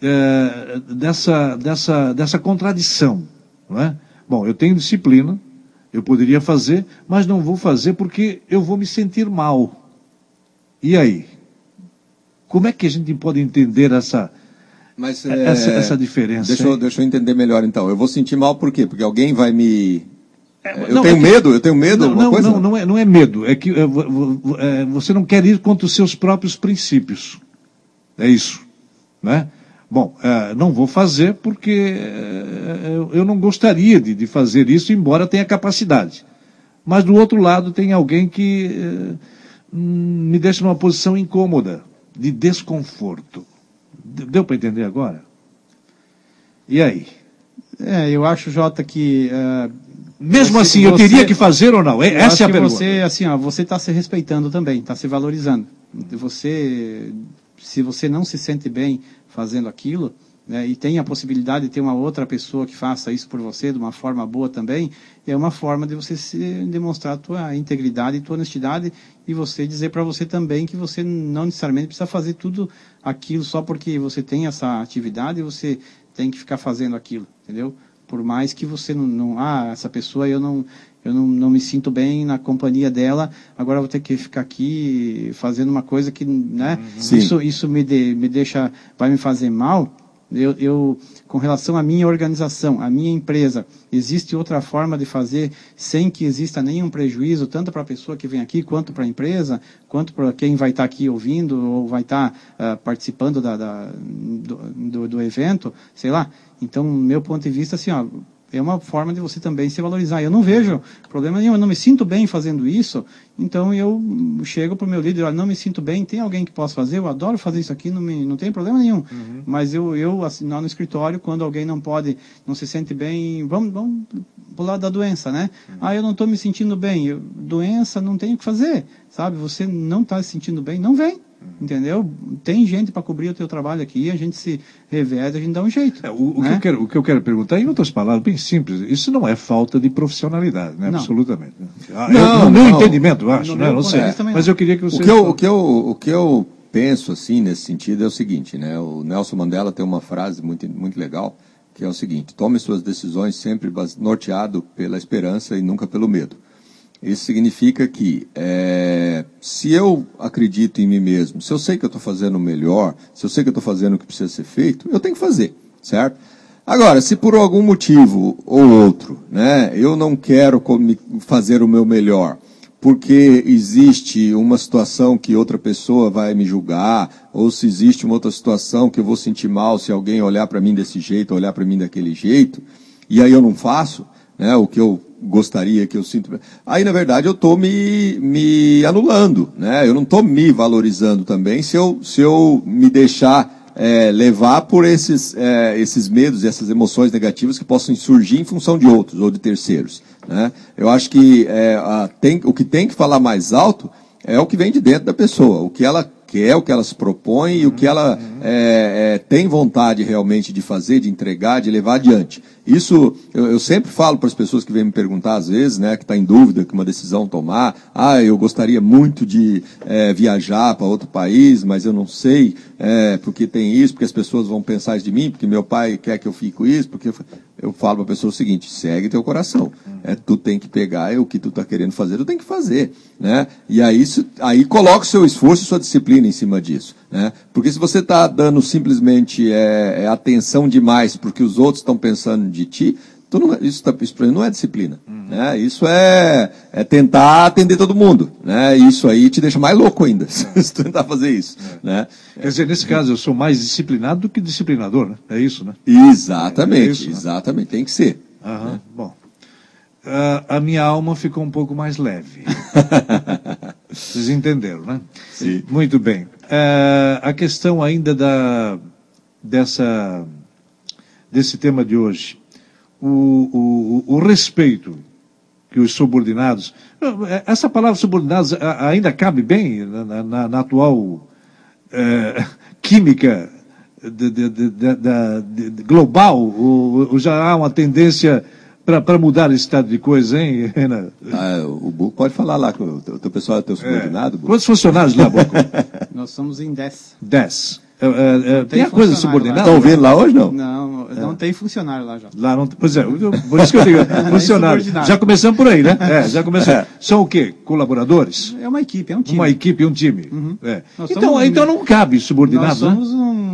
dessa contradição. Não é? Bom, eu tenho disciplina, eu poderia fazer, mas não vou fazer porque eu vou me sentir mal. E aí? Como é que a gente pode entender essa diferença? Deixa eu entender melhor então. Eu vou sentir mal por quê? Porque alguém vai me... Eu tenho medo, alguma coisa? Não é medo. É que você não quer ir contra os seus próprios princípios. É isso. Né? Bom, não vou fazer porque eu não gostaria de fazer isso, embora tenha capacidade. Mas do outro lado tem alguém que me deixa numa posição incômoda, de desconforto. Deu para entender agora? E aí? Eu acho, Jota, que... Mesmo assim, eu teria que fazer ou não? Essa é a pergunta. Você está se respeitando também, está se valorizando. Se você não se sente bem fazendo aquilo, né, e tem a possibilidade de ter uma outra pessoa que faça isso por você de uma forma boa também, é uma forma de você demonstrar a tua integridade e tua honestidade, e você dizer para você também que você não necessariamente precisa fazer tudo aquilo só porque você tem essa atividade e você tem que ficar fazendo aquilo, entendeu? Por mais que você essa pessoa eu não me sinto bem na companhia dela, agora eu vou ter que ficar aqui fazendo uma coisa que, né, isso me deixa, vai me fazer mal. Eu, com relação à minha organização, à minha empresa, existe outra forma de fazer sem que exista nenhum prejuízo, tanto para a pessoa que vem aqui, quanto para a empresa, quanto para quem vai estar aqui ouvindo ou vai estar participando do evento, sei lá. Então, meu ponto de vista, assim, é uma forma de você também se valorizar. Eu não vejo problema nenhum, eu não me sinto bem fazendo isso, então eu chego para o meu líder, não me sinto bem, tem alguém que possa fazer? Eu adoro fazer isso aqui, não tem problema nenhum. Uhum. Mas eu assim, lá no escritório, quando alguém não se sente bem, vamos pro lado da doença, né? Uhum. Eu não estou me sentindo bem, doença, não tenho o que fazer, sabe? Você não está se sentindo bem, não vem. Entendeu? Tem gente para cobrir o teu trabalho aqui, a gente se reveza, a gente dá um jeito. O que eu quero perguntar, em outras palavras, bem simples, isso não é falta de profissionalidade, né? Absolutamente. No meu entendimento, eu acho, né? Não sei. Mas eu queria que você... O que eu penso, assim, nesse sentido, é o seguinte, né? O Nelson Mandela tem uma frase muito, muito legal, que é o seguinte: tome suas decisões sempre norteado pela esperança e nunca pelo medo. Isso significa que, se eu acredito em mim mesmo, se eu sei que eu estou fazendo o melhor, se eu sei que eu estou fazendo o que precisa ser feito, eu tenho que fazer, certo? Agora, se por algum motivo ou outro, né, eu não quero fazer o meu melhor, porque existe uma situação que outra pessoa vai me julgar, ou se existe uma outra situação que eu vou sentir mal se alguém olhar para mim desse jeito, olhar para mim daquele jeito, e aí eu não faço, né, o que eu gostaria, que eu sinto... Aí, na verdade, eu estou me anulando, né? Eu não estou me valorizando também se eu me deixar levar por esses medos e essas emoções negativas que possam surgir em função de outros ou de terceiros, né? Eu acho que o que tem que falar mais alto é o que vem de dentro da pessoa, o que ela quer, o que ela se propõe e o que ela tem vontade realmente de fazer, de entregar, de levar adiante. Isso, eu sempre falo para as pessoas que vêm me perguntar, às vezes, né, que está em dúvida que uma decisão tomar, eu gostaria muito de viajar para outro país, mas eu não sei, porque tem isso, porque as pessoas vão pensar isso de mim, porque meu pai quer que eu fique com isso, porque eu falo para a pessoa o seguinte: segue teu coração. Tu tem que pegar o que tu está querendo fazer, tu tem que fazer, né? E aí coloca o seu esforço e sua disciplina em cima disso, né? Porque se você está dando simplesmente atenção demais porque os outros estão pensando de ti, isso não é disciplina, né? Isso é tentar atender todo mundo, né? Isso aí te deixa mais louco ainda, se tu tentar fazer isso, né? Quer dizer, nesse caso, eu sou mais disciplinado do que disciplinador, né? É isso, né? Exatamente, exatamente, tem que ser. Né? Bom, a minha alma ficou um pouco mais leve. Vocês entenderam, né? Sim. Muito bem. A questão ainda desse tema de hoje, o respeito que os subordinados... Essa palavra subordinados ainda cabe bem na atual química global, ou já há uma tendência para mudar esse estado de coisa, hein, Renan? O Buco pode falar lá, que o teu pessoal é teu subordinado, Buco. Quantos funcionários lá, Buco? Nós somos em 10. 10. Tem a coisa subordinada? Estão vendo lá hoje, não? Não tem funcionário lá já. Lá não, pois é, por isso que eu digo, funcionário. Já começamos por aí, né? Já começamos. São o quê? Colaboradores? É uma equipe, é um time. Uma equipe, um time. Uhum. Então não cabe subordinado, nós somos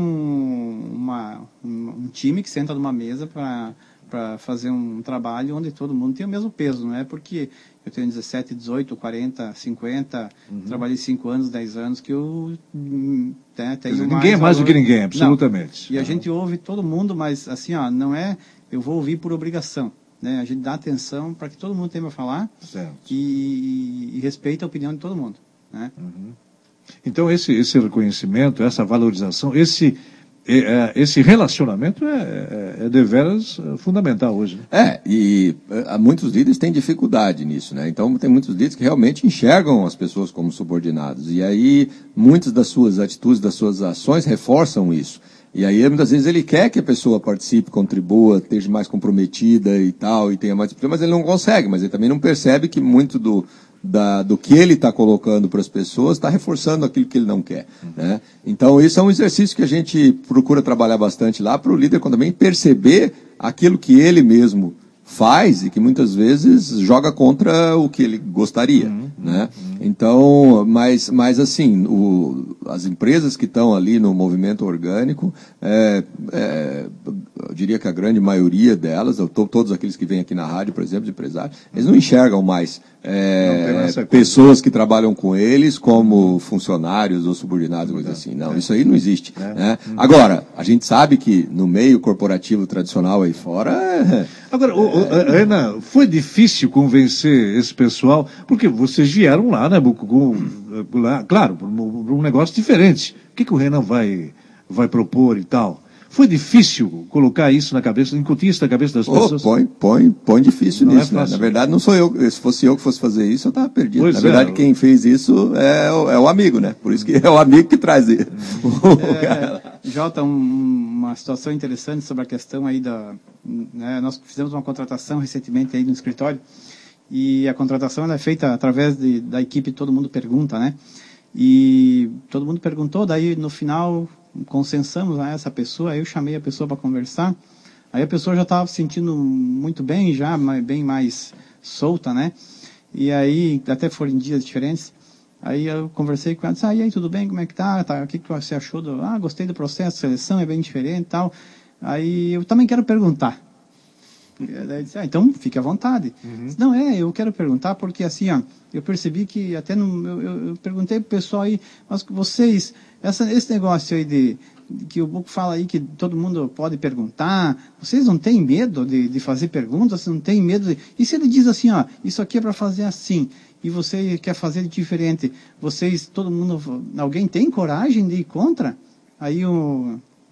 um time que senta numa mesa para fazer um trabalho onde todo mundo tem o mesmo peso, não é porque eu tenho 17, 18, 40, 50, trabalhei 5 anos, 10 anos, que eu tenho mais... Ninguém é mais do que ninguém, absolutamente. Não. E a gente ouve todo mundo, mas assim, não é, eu vou ouvir por obrigação, né? A gente dá atenção para que todo mundo tenha a falar e respeita a opinião de todo mundo, né? Então esse reconhecimento, essa valorização, esse relacionamento é deveras fundamental hoje. Né? E muitos líderes têm dificuldade nisso, né? Então tem muitos líderes que realmente enxergam as pessoas como subordinados. E aí muitas das suas atitudes, das suas ações reforçam isso. E aí muitas vezes ele quer que a pessoa participe, contribua, esteja mais comprometida e tal, e tenha mais disciplina, mas ele não consegue, mas ele também não percebe que muito do que ele está colocando para as pessoas está reforçando aquilo que ele não quer, né? Então isso é um exercício que a gente procura trabalhar bastante lá para o líder também perceber aquilo que ele mesmo faz e que muitas vezes joga contra o que ele gostaria, né? Então, mas assim, as empresas que estão ali no movimento orgânico, eu diria que a grande maioria delas, todos aqueles que vêm aqui na rádio, por exemplo, de empresários, eles não enxergam mais pessoas que trabalham com eles como funcionários ou subordinados, coisa assim. Não, isso aí não existe. Né? Agora, a gente sabe que no meio corporativo tradicional aí fora... Agora, Renan, foi difícil convencer esse pessoal, porque vocês vieram lá, né, claro, por um negócio diferente. O que o Renan vai propor e tal? Foi difícil colocar isso na cabeça, incutir isso na cabeça das pessoas? Põe difícil não nisso, né? Na verdade, não sou eu. Se fosse eu que fosse fazer isso, eu estava perdido. Pois na verdade, quem fez isso é o amigo, né? Por isso que é o amigo que traz ele. Jota, uma situação interessante sobre a questão aí né, nós fizemos uma contratação recentemente aí no escritório, e a contratação ela é feita através da equipe, todo mundo pergunta, né? E todo mundo perguntou, daí no final consensamos a essa pessoa, aí eu chamei a pessoa para conversar, aí a pessoa já estava se sentindo muito bem, já bem mais solta, né? E aí, até foram em dias diferentes, aí eu conversei com ela, disse, e aí, tudo bem, como é que tá? O que você achou? Gostei do processo de seleção, é bem diferente e tal. Aí eu também quero perguntar. Daí disse, então fique à vontade. Disse, não, eu quero perguntar porque assim, eu percebi que até eu perguntei pro pessoal aí, mas vocês, esse negócio aí que o Buco fala aí que todo mundo pode perguntar, vocês não têm medo de fazer perguntas, vocês não têm medo e se ele diz assim, isso aqui é para fazer assim, e você quer fazer diferente, alguém tem coragem de ir contra? Aí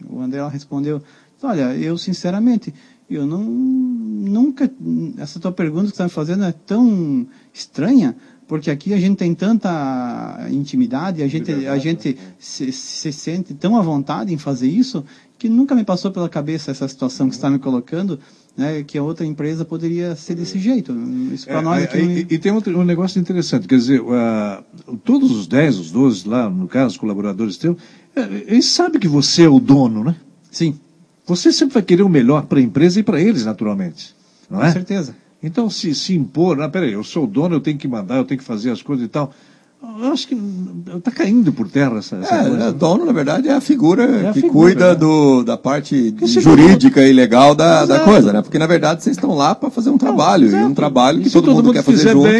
O André respondeu, olha, eu sinceramente, eu nunca, essa tua pergunta que você está me fazendo é tão estranha, porque aqui a gente tem tanta intimidade, a gente se sente tão à vontade em fazer isso, que nunca me passou pela cabeça essa situação que você está me colocando, né, que a outra empresa poderia ser desse jeito. Isso para nós aqui... E tem um negócio interessante, quer dizer, todos os 10, os 12 lá, no caso, os colaboradores teus, eles sabem que você é o dono, né? Sim. Você sempre vai querer o melhor para a empresa e para eles, naturalmente. Não é? Com certeza. Então, se impor, peraí, eu sou o dono, eu tenho que mandar, eu tenho que fazer as coisas e tal. Eu acho que está caindo por terra essa coisa. Dono, na verdade, é a figura que cuida da parte jurídica e legal da coisa, né? Porque, na verdade, vocês estão lá para fazer um trabalho, e um trabalho que todo mundo quer fazer junto.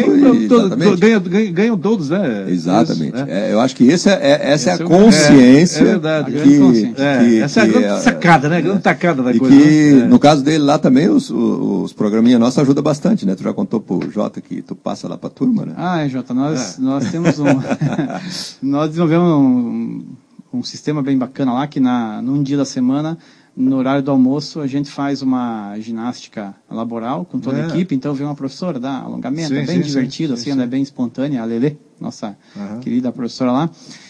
Ganham todos, né? Exatamente. Isso, né? Eu acho que essa é a consciência. É verdade. Essa é a grande sacada, né? A grande tacada da coisa. E que, no caso dele lá também, os programinha nossos ajudam bastante, né? Tu já contou pro Jota que tu passa lá pra turma, né? Jota, nós temos nós desenvolvemos um sistema bem bacana lá, que num dia da semana, no horário do almoço, a gente faz uma ginástica laboral com toda a equipe. Então vem uma professora, dá alongamento, é bem divertido, é bem espontânea, a Lelê, nossa querida professora lá.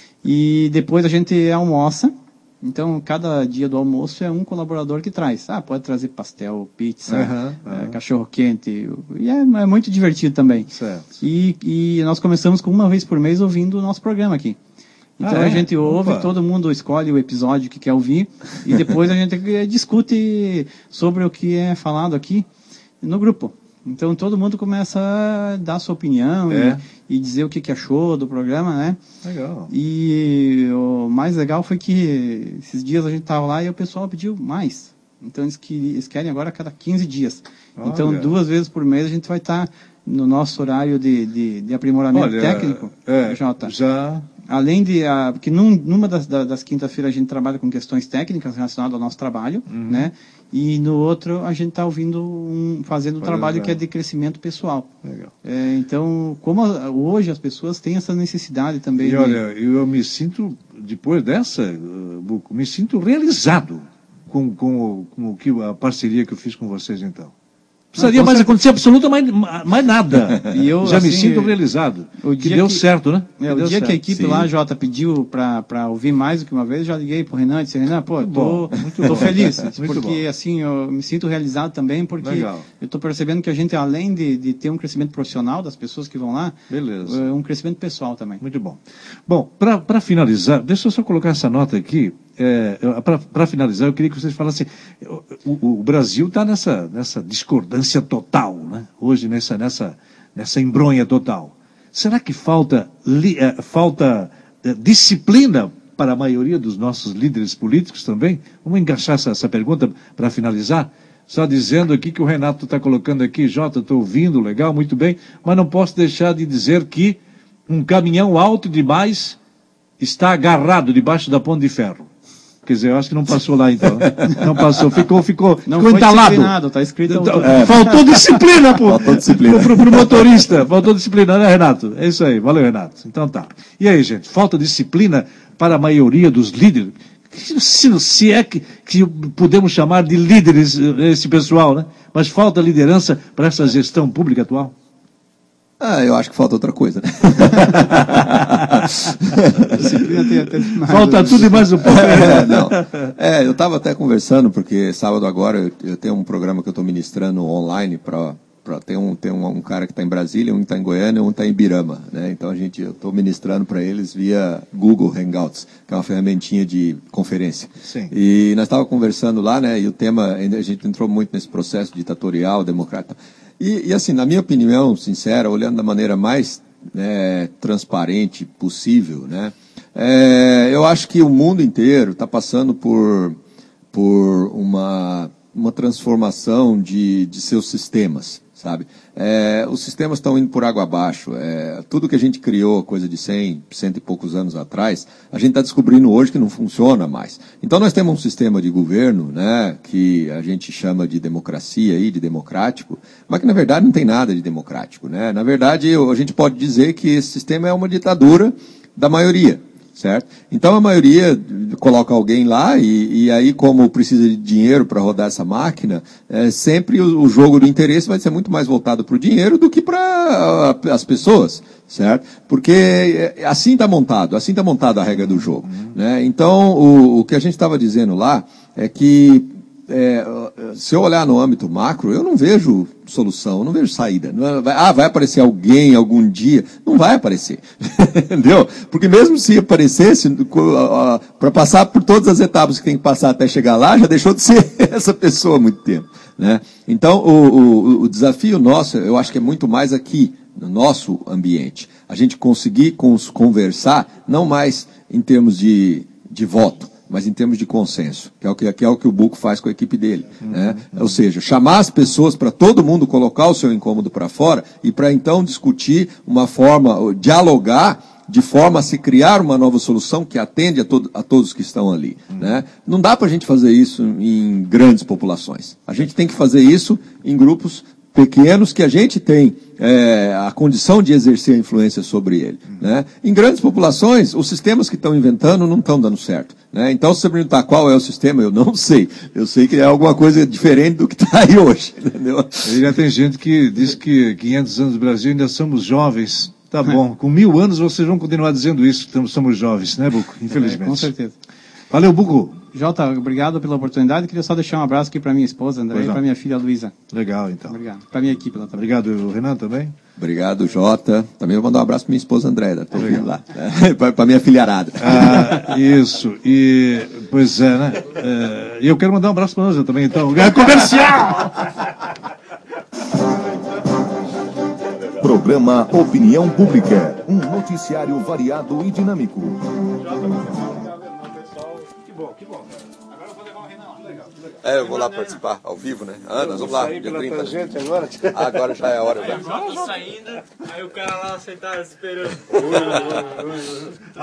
E depois a gente almoça. Então, cada dia do almoço é um colaborador que traz. Pode trazer pastel, pizza, cachorro-quente. E é muito divertido também. Certo. E nós começamos com uma vez por mês ouvindo o nosso programa aqui. Então, a gente ouve, todo mundo escolhe o episódio que quer ouvir. E depois a gente discute sobre o que é falado aqui no grupo. Então, todo mundo começa a dar sua opinião e dizer o que achou do programa, né? Legal. E o mais legal foi que esses dias a gente estava lá e o pessoal pediu mais. Então, eles querem agora a cada 15 dias. Olha. Então, 2 vezes por mês a gente vai estar no nosso horário de aprimoramento técnico. Jota. Já... Além de... porque numa das quintas-feiras a gente trabalha com questões técnicas relacionadas ao nosso trabalho, né? E no outro a gente está fazendo um trabalho que é de crescimento pessoal. Legal. Então, como hoje as pessoas têm essa necessidade também. E olha, eu me sinto, depois dessa, Buco, me sinto realizado com a parceria que eu fiz com vocês então. Precisaria mais acontecer absolutamente mais nada. E eu já me sinto realizado. Que deu certo, né? O dia que a equipe lá, Jota, pediu para ouvir mais do que uma vez, eu já liguei pro Renan e disse, Renan, tô feliz. Porque assim, eu me sinto realizado também, porque eu estou percebendo que a gente, além de ter um crescimento profissional das pessoas que vão lá, um crescimento pessoal também. Muito bom. Bom, para finalizar, deixa eu só colocar essa nota aqui. Para finalizar, eu queria que vocês falassem, o Brasil está nessa discordância total, né? Hoje nessa embronha total. Será que falta disciplina para a maioria dos nossos líderes políticos também? Vamos encaixar essa pergunta para finalizar? Só dizendo aqui que o Renato está colocando aqui, Jota, estou ouvindo, legal, muito bem, mas não posso deixar de dizer que um caminhão alto demais está agarrado debaixo da ponte de ferro. Quer dizer, eu acho que não passou lá então. Não passou, ficou entalado. Tá escrito. Faltou disciplina, pô. Faltou disciplina. Pro motorista. Faltou disciplina, né, Renato? É isso aí. Valeu, Renato. Então tá. E aí, gente? Falta disciplina para a maioria dos líderes? Se é que podemos chamar de líderes esse pessoal, né? Mas falta liderança para essa gestão pública atual? Eu acho que falta outra coisa, né? Disciplina tem até demais. Falta tudo e mais um pouco. Eu estava até conversando, porque sábado agora eu tenho um programa que eu estou ministrando online tem um cara que está em Brasília, um está em Goiânia, um está em Ibirama, né? Então eu estou ministrando para eles via Google Hangouts, que é uma ferramentinha de conferência. Sim. E nós estávamos conversando lá, né? E o tema, a gente entrou muito nesse processo ditatorial, democrata. E assim, na minha opinião sincera, olhando da maneira mais transparente possível, né? Eu acho que o mundo inteiro está passando por uma transformação de seus sistemas, sabe? Os sistemas estão indo por água abaixo. Tudo que a gente criou, coisa de 100 e poucos anos atrás, a gente está descobrindo hoje que não funciona mais. Então nós temos um sistema de governo, né, que a gente chama de democracia, de democrático, mas que na verdade não tem nada de democrático, né? Na verdade, a gente pode dizer que esse sistema é uma ditadura da maioria. certo? Então a maioria coloca alguém lá e aí, como precisa de dinheiro para rodar essa máquina, sempre o jogo do interesse vai ser muito mais voltado para o dinheiro do que para as pessoas, certo? Porque assim está montada a regra do jogo, né? Então o que a gente estava dizendo lá é que se eu olhar no âmbito macro, eu não vejo solução, eu não vejo saída. Vai aparecer alguém algum dia? Não vai aparecer. Entendeu? Porque mesmo se aparecesse, para passar por todas as etapas que tem que passar até chegar lá, já deixou de ser essa pessoa há muito tempo, né? Então, o desafio nosso, eu acho que é muito mais aqui, no nosso ambiente. A gente conseguir conversar, não mais em termos de voto, mas em termos de consenso, que é o que o Buco faz com a equipe dele, né? Ou seja, chamar as pessoas para todo mundo colocar o seu incômodo para fora e para então discutir uma forma, dialogar de forma a se criar uma nova solução que atende a todos que estão ali, né? Não dá para a gente fazer isso em grandes populações. A gente tem que fazer isso em grupos pequenos que a gente tem a condição de exercer a influência sobre ele, né? Em grandes populações, os sistemas que estão inventando não estão dando certo, né? Então, se você perguntar qual é o sistema, eu não sei. Eu sei que é alguma coisa diferente do que está aí hoje, entendeu? E já tem gente que diz que 500 anos do Brasil ainda somos jovens. Tá bom, com 1000 anos vocês vão continuar dizendo isso, que somos jovens, né, Buco? Infelizmente. Com certeza. Valeu, Buco. Jota, obrigado pela oportunidade. Queria só deixar um abraço aqui para minha esposa, André, e para minha filha, Luísa. Legal, então. Obrigado. Para minha equipe lá também. Obrigado, Renan, também. Obrigado, Jota. Também vou mandar um abraço para minha esposa, André. Estou ouvindo lá. Para minha filharada. Isso. E, pois é, né? E eu quero mandar um abraço para nós também, então. Comercial! Programa Opinião Pública, um noticiário variado e dinâmico. Que bom. Agora eu vou levar o Renan lá. Legal. Eu vou lá participar ao vivo, né? Nós vamos lá, dia 30. Gente agora. Agora já é a hora. Agora tá saindo, aí o cara lá sentado esperando.